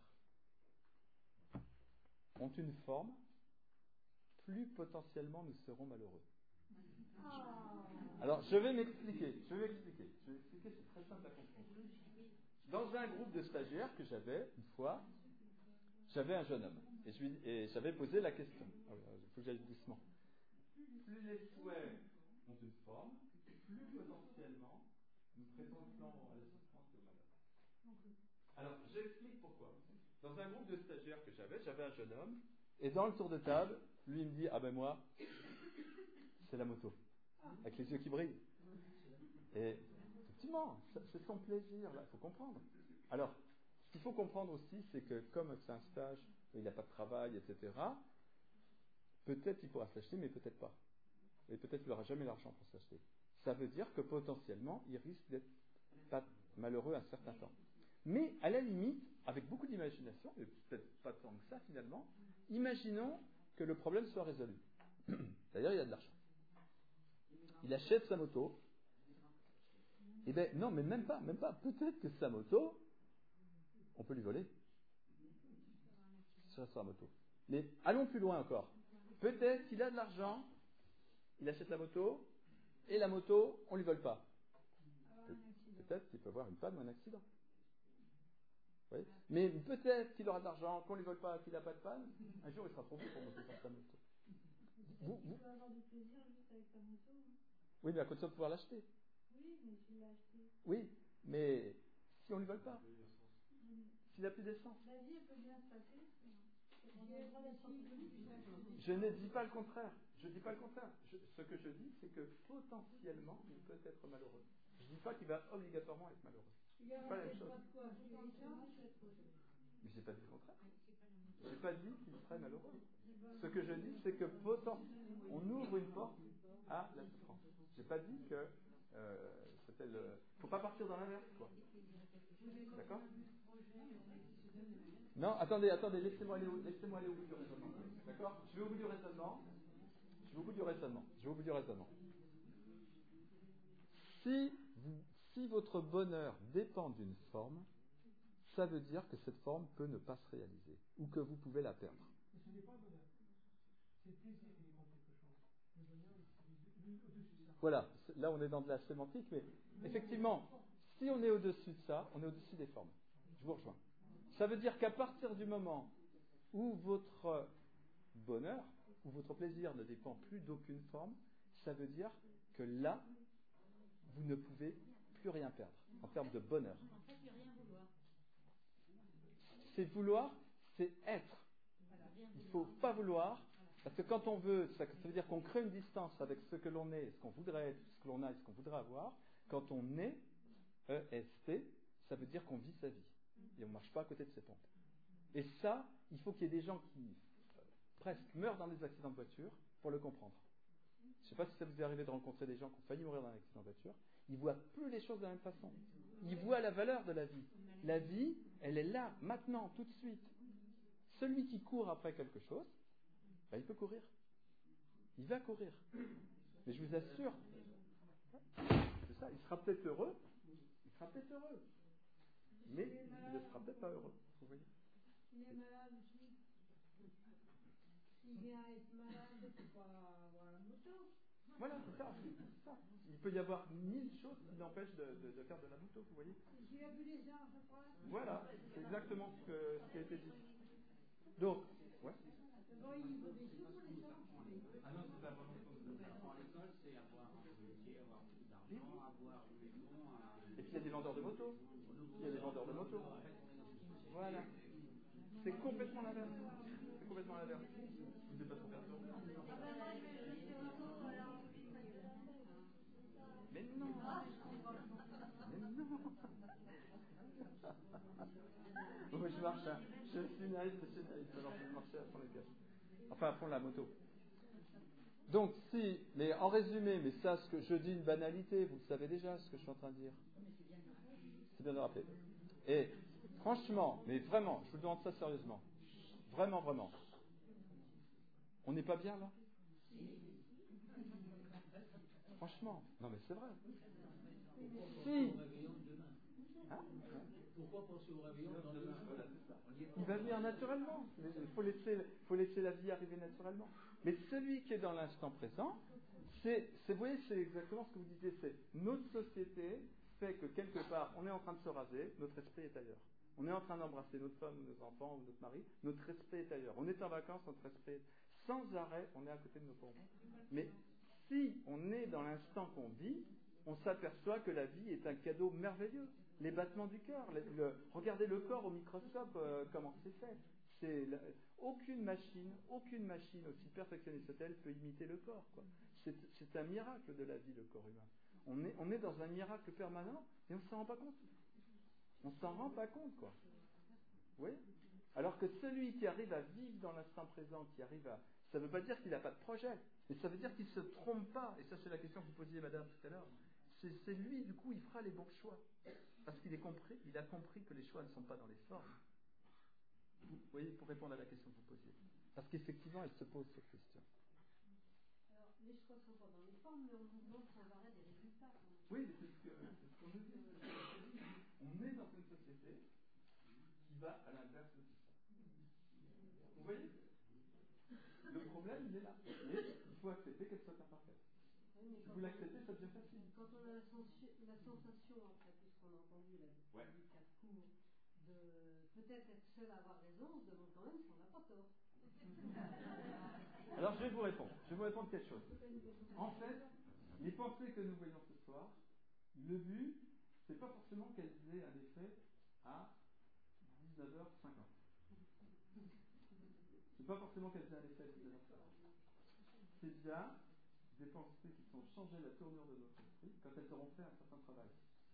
ont une forme, plus potentiellement nous serons malheureux. Alors, je vais m'expliquer. Je vais m'expliquer. Je vais m'expliquer, c'est très simple à comprendre. Dans un groupe de stagiaires que j'avais, une fois, j'avais un jeune homme. Et, je lui, et j'avais posé la question. Il faut que j'aille doucement. Plus les souhaits ont une forme, plus potentiellement nous prétendons à la souffrance et au malheur. Alors, j'explique pourquoi. Dans un groupe de stagiaires que j'avais, j'avais un jeune homme, et dans le tour de table, lui il me dit, ah ben moi, c'est la moto, avec les yeux qui brillent. Et effectivement, c'est son plaisir, là, il faut comprendre. Alors, ce qu'il faut comprendre aussi, c'est que comme c'est un stage, il n'a pas de travail, et cetera, peut-être il pourra s'acheter, mais peut-être pas. Et peut-être qu'il n'aura jamais l'argent pour s'acheter. Ça veut dire que potentiellement, il risque d'être pas malheureux un certain temps. Mais à la limite, avec beaucoup d'imagination, et peut-être pas tant que ça finalement, imaginons que le problème soit résolu. D'ailleurs, il a de l'argent. Il achète sa moto. Eh bien, non, mais même pas, même pas. Peut-être que sa moto, on peut lui voler. Sur sa moto. Mais allons plus loin encore. Peut-être qu'il a de l'argent, il achète la moto, et la moto, on ne lui vole pas. Peut-être qu'il peut avoir une panne ou un accident. Oui. Mais peut-être qu'il aura de l'argent, qu'on ne lui vole pas, qu'il n'a pas de panne. Un jour, il sera trop vieux pour monter sur sa moto. Vous, vous... Tu peux avoir du plaisir juste avec ta moto. Hein. Oui, mais à condition de pouvoir l'acheter. Oui, mais s'il l'a acheté. Oui, mais si on ne lui vole pas. S'il n'a plus d'essence. La vie, elle peut bien se passer. Je ne dis pas le contraire. Je ne dis pas le contraire. Je, ce que je dis, c'est que potentiellement, il peut être malheureux. Je ne dis pas qu'il va obligatoirement être malheureux. C'est pas la même chose. Mais je n'ai pas dit le contraire. Je n'ai pas dit qu'il serait malheureux. Ce que je dis, c'est que potentiellement, on ouvre une porte à la souffrance. Je n'ai pas dit que euh, c'était le. Il ne faut pas partir dans l'inverse, quoi. D'accord? Non, attendez, attendez, laissez-moi aller, au, laissez-moi aller au bout du raisonnement. D'accord? Je vais au bout du raisonnement. Je vais au bout du raisonnement. Je vais au bout du raisonnement. Si, vous, si votre bonheur dépend d'une forme, ça veut dire que cette forme peut ne pas se réaliser, ou que vous pouvez la perdre. Mais ce n'est pas le bonheur. C'est le plaisir qui dépend de quelque chose. Le bonheur, il est au-dessus de ça. Voilà, là on est dans de la sémantique, mais effectivement, si on est au-dessus de ça, on est au-dessus des formes. Je vous rejoins. Ça veut dire qu'à partir du moment où votre bonheur, où votre plaisir ne dépend plus d'aucune forme, ça veut dire que là, vous ne pouvez plus rien perdre en termes de bonheur. En fait, il n'y a rien vouloir. C'est vouloir, c'est être. Il ne faut pas vouloir, parce que quand on veut, ça veut dire qu'on crée une distance avec ce que l'on est, ce qu'on voudrait être, ce que l'on a et ce qu'on voudrait avoir. Quand on est, E S T, ça veut dire qu'on vit sa vie. Et on ne marche pas à côté de ses pompes. Et ça, il faut qu'il y ait des gens qui euh, presque meurent dans des accidents de voiture pour le comprendre. Je ne sais pas si ça vous est arrivé de rencontrer des gens qui ont failli mourir dans un accident de voiture. Ils ne voient plus les choses de la même façon. Ils voient la valeur de la vie. La vie, elle est là, maintenant, tout de suite. Celui qui court après quelque chose, ben, il peut courir. Il va courir. Mais je vous assure, c'est ça, il sera peut-être heureux. Il sera peut-être heureux. Mais il ne sera peut-être pas heureux. Vous voyez ? Il est malade aussi. S'il vient être malade, il faut pas avoir la moto. Voilà, c'est ça, c'est ça. Il peut y avoir mille choses qui l'empêchent de, de, de faire de la moto, vous voyez. S'il a plus d'essence, ça prend. Voilà, c'est exactement ce, que, ce qui a été dit. Donc, ouais. Bon, il faut des sous pour l'essence. Ah non, c'est pas vraiment comme ça. À l'école, c'est avoir un métier, avoir beaucoup d'argent, avoir une maison. Un... Et puis il y a des vendeurs de motos. Il y a des vendeurs de motos. Voilà. C'est complètement l'inverse. C'est complètement l'inverse. Vous ne devez pas trop faire ça. Mais non. généralise, je généralise. Alors, je vais marcher à fond les gaz. Enfin, à fond la moto. Donc, si, mais en résumé, mais ça, ce que je dis une banalité, vous le savez déjà, ce que je suis en train de dire. C'est bien de rappeler. Et, franchement, mais vraiment, je vous demande ça sérieusement. Vraiment, vraiment. On n'est pas bien là? Franchement. Non, mais c'est vrai. Si. Hein? Pourquoi penser au réveillon dans demain? Il va venir naturellement. Il faut laisser, faut laisser la vie arriver naturellement. Mais celui qui est dans l'instant présent, c'est, c'est, vous voyez, c'est exactement ce que vous disiez, c'est notre société fait que quelque part, on est en train de se raser, notre esprit est ailleurs. On est en train d'embrasser notre femme ou nos enfants ou notre mari, notre esprit est ailleurs. On est en vacances, notre esprit est... Sans arrêt, on est à côté de nos pompes. Mais si on est dans l'instant qu'on vit, on s'aperçoit que la vie est un cadeau merveilleux. Les battements du cœur, le, le, regardez le corps au microscope, euh, comment c'est fait. C'est la, aucune machine, aucune machine, aussi perfectionnée soit-elle, peut imiter le corps. Quoi. C'est, c'est un miracle de la vie, le corps humain. On est, on est dans un miracle permanent et on ne s'en rend pas compte. On ne s'en rend pas compte, quoi. Oui. Alors que celui qui arrive à vivre dans l'instant présent, qui arrive à... Ça ne veut pas dire qu'il n'a pas de projet, mais ça veut dire qu'il ne se trompe pas. Et ça, c'est la question que vous posiez, madame, tout à l'heure. C'est, c'est lui, du coup, il fera les bons choix. Parce qu'il est compris, il a compris que les choix ne sont pas dans les formes. Vous voyez, pour répondre à la question que vous posiez. Parce qu'effectivement, elle se pose cette question. Alors, les choix ne sont pas dans les formes, mais on nous demande sans arrêt des résultats. Oui, c'est ce, que, c'est ce qu'on nous dit. On est dans une société qui va à l'inverse de tout ça. Vous voyez? Le problème, il est là. Mais il faut accepter qu'elle soit imparfaite. Oui, si vous l'acceptez, ça devient facile. Quand on a la, sensu- la sensation, après tout ce qu'on a entendu, la ouais. du cas court, de peut-être être seul à avoir raison, on se demande quand même si on n'a pas tort. Alors je vais vous répondre. Je vais vous répondre quelque chose. En fait, les pensées que nous voyons ce soir, le but, c'est pas forcément qu'elles aient un effet à dix-neuf heures cinquante. C'est pas forcément qu'elles aient un effet à dix-neuf heures cinquante. C'est bien des pensées qui sont changées la tournure de notre esprit quand elles auront fait un certain travail.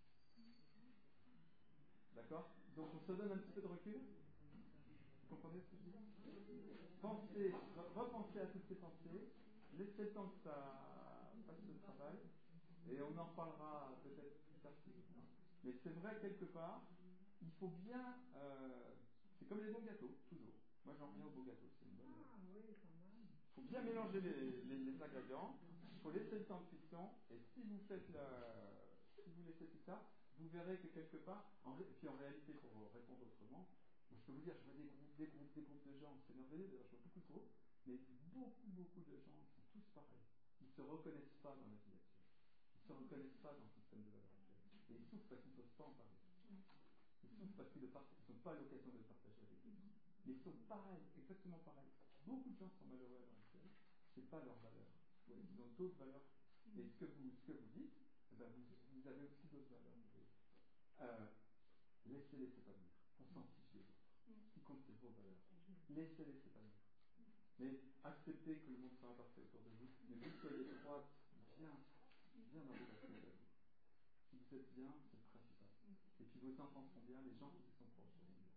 D'accord? Donc on se donne un petit peu de recul. Vous comprenez ce que je dis? Pensez, repensez à toutes ces pensées, laissez le temps que ça fasse le travail, et on en reparlera peut-être plus tard. Mais c'est vrai, quelque part, il faut bien... Euh, c'est comme les bons gâteaux, toujours. Moi j'en reviens aux bons gâteaux, c'est une bonne... Ah oui, quand même. Il faut bien mélanger les, les, les ingrédients, il faut laisser le temps de cuisson, et si vous faites la, si vous laissez tout ça, vous verrez que quelque part, en, et puis en réalité, pour répondre autrement, moi, je peux vous dire, je vois des groupes, des groupes, des groupes de gens, c'est merveilleux, d'ailleurs, je vois beaucoup de groupes, mais beaucoup, beaucoup de gens qui sont tous pareils. Ils ne se reconnaissent pas dans la vie actuelle. Ils ne se reconnaissent pas dans le système de valeurs actuel. Et ils souffrent parce qu'ils ne peuvent pas en parler. Ils souffrent parce qu'ils n'ont pas l'occasion de le partager avec eux. Mais ils sont pareils, exactement pareils. Beaucoup de gens sont malheureux à l'heure actuelle. Ce n'est pas leur valeur. Ouais, ils ont d'autres valeurs. Et ce que vous, ce que vous dites, eh ben vous, vous avez aussi d'autres valeurs. Euh, laissez-les s'épanouir. On s'en fiche des autres. Ce qui compte, c'est vos valeurs. Laissez-les s'épanouir. Mais acceptez que le monde soit imparfait autour de vous. Mais vous soyez droite, bien, bien dans votre aspect. Si vous êtes bien, c'est le principal. Et puis vos enfants sont bien, les gens qui sont proches sont bien.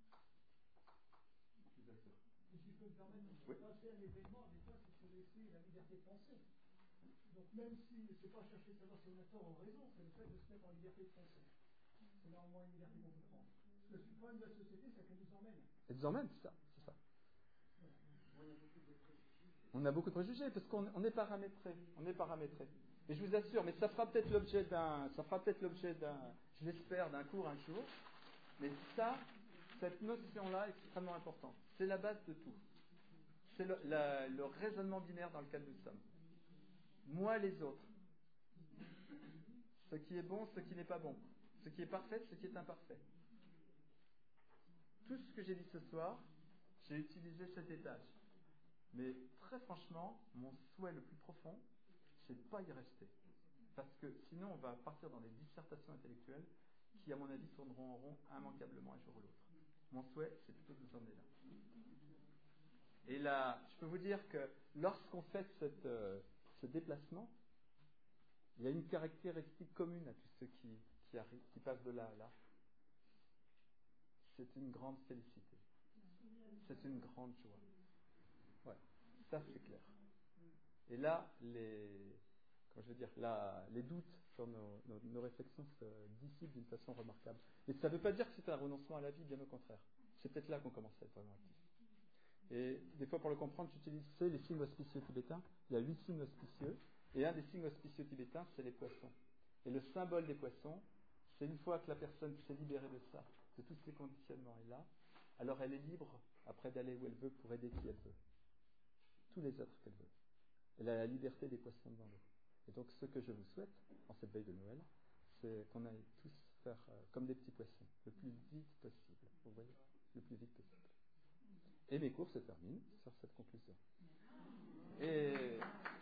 Je vous assure. Et si je peux me permettre, oui. passer un événement, des fois, c'est se laisser la liberté de penser. Donc même si c'est pas chercher à savoir si on a tort ou raison, c'est le fait de se mettre en liberté de penser. C'est néanmoins une liberté qu'on peut prendre. Parce que le problème de la société, c'est qu'elle nous emmène. Elle nous emmène, c'est ça. C'est ça. On a beaucoup de préjugés parce qu'on on est paramétré. On est paramétré. Et je vous assure, mais ça fera peut-être l'objet d'un, ça fera peut-être l'objet d'un, je l'espère, d'un cours un jour. Mais ça, cette notion-là est extrêmement importante. C'est la base de tout. C'est le, la, le raisonnement binaire dans lequel nous sommes. Moi, les autres. Ce qui est bon, ce qui n'est pas bon. Ce qui est parfait, ce qui est imparfait. Tout ce que j'ai dit ce soir, j'ai utilisé cet étage. Mais très franchement, mon souhait le plus profond, c'est de ne pas y rester. Parce que sinon, on va partir dans des dissertations intellectuelles qui, à mon avis, tourneront en rond immanquablement un jour ou l'autre. Mon souhait, c'est plutôt de nous emmener là. Et là, je peux vous dire que lorsqu'on fait cette, euh, ce déplacement, il y a une caractéristique commune à tous ceux qui, qui, arrivent, qui passent de là à là. C'est une grande félicité. c'est une grande joie. Ouais, ça c'est clair. Et là, les, comment je veux dire, là, les doutes sur nos, nos, nos réflexions se dissipent d'une façon remarquable. Et ça ne veut pas dire que c'est un renoncement à la vie, bien au contraire. C'est peut-être là qu'on commence à être vraiment actif. Et des fois, pour le comprendre, j'utilise les signes auspicieux tibétains. Il y a huit signes auspicieux. Et un des signes auspicieux tibétains, c'est les poissons. Et le symbole des poissons, c'est une fois que la personne s'est libérée de ça, de tous ces conditionnements est là, alors elle est libre après d'aller où elle veut pour aider qui elle veut. Tous les êtres qu'elle veut. Elle a la liberté des poissons dans l'eau. Et donc ce que je vous souhaite, en cette veille de Noël, c'est qu'on aille tous faire euh, comme des petits poissons, le plus vite possible. Vous voyez ? Le plus vite possible. Et mes cours se terminent sur cette conclusion. Et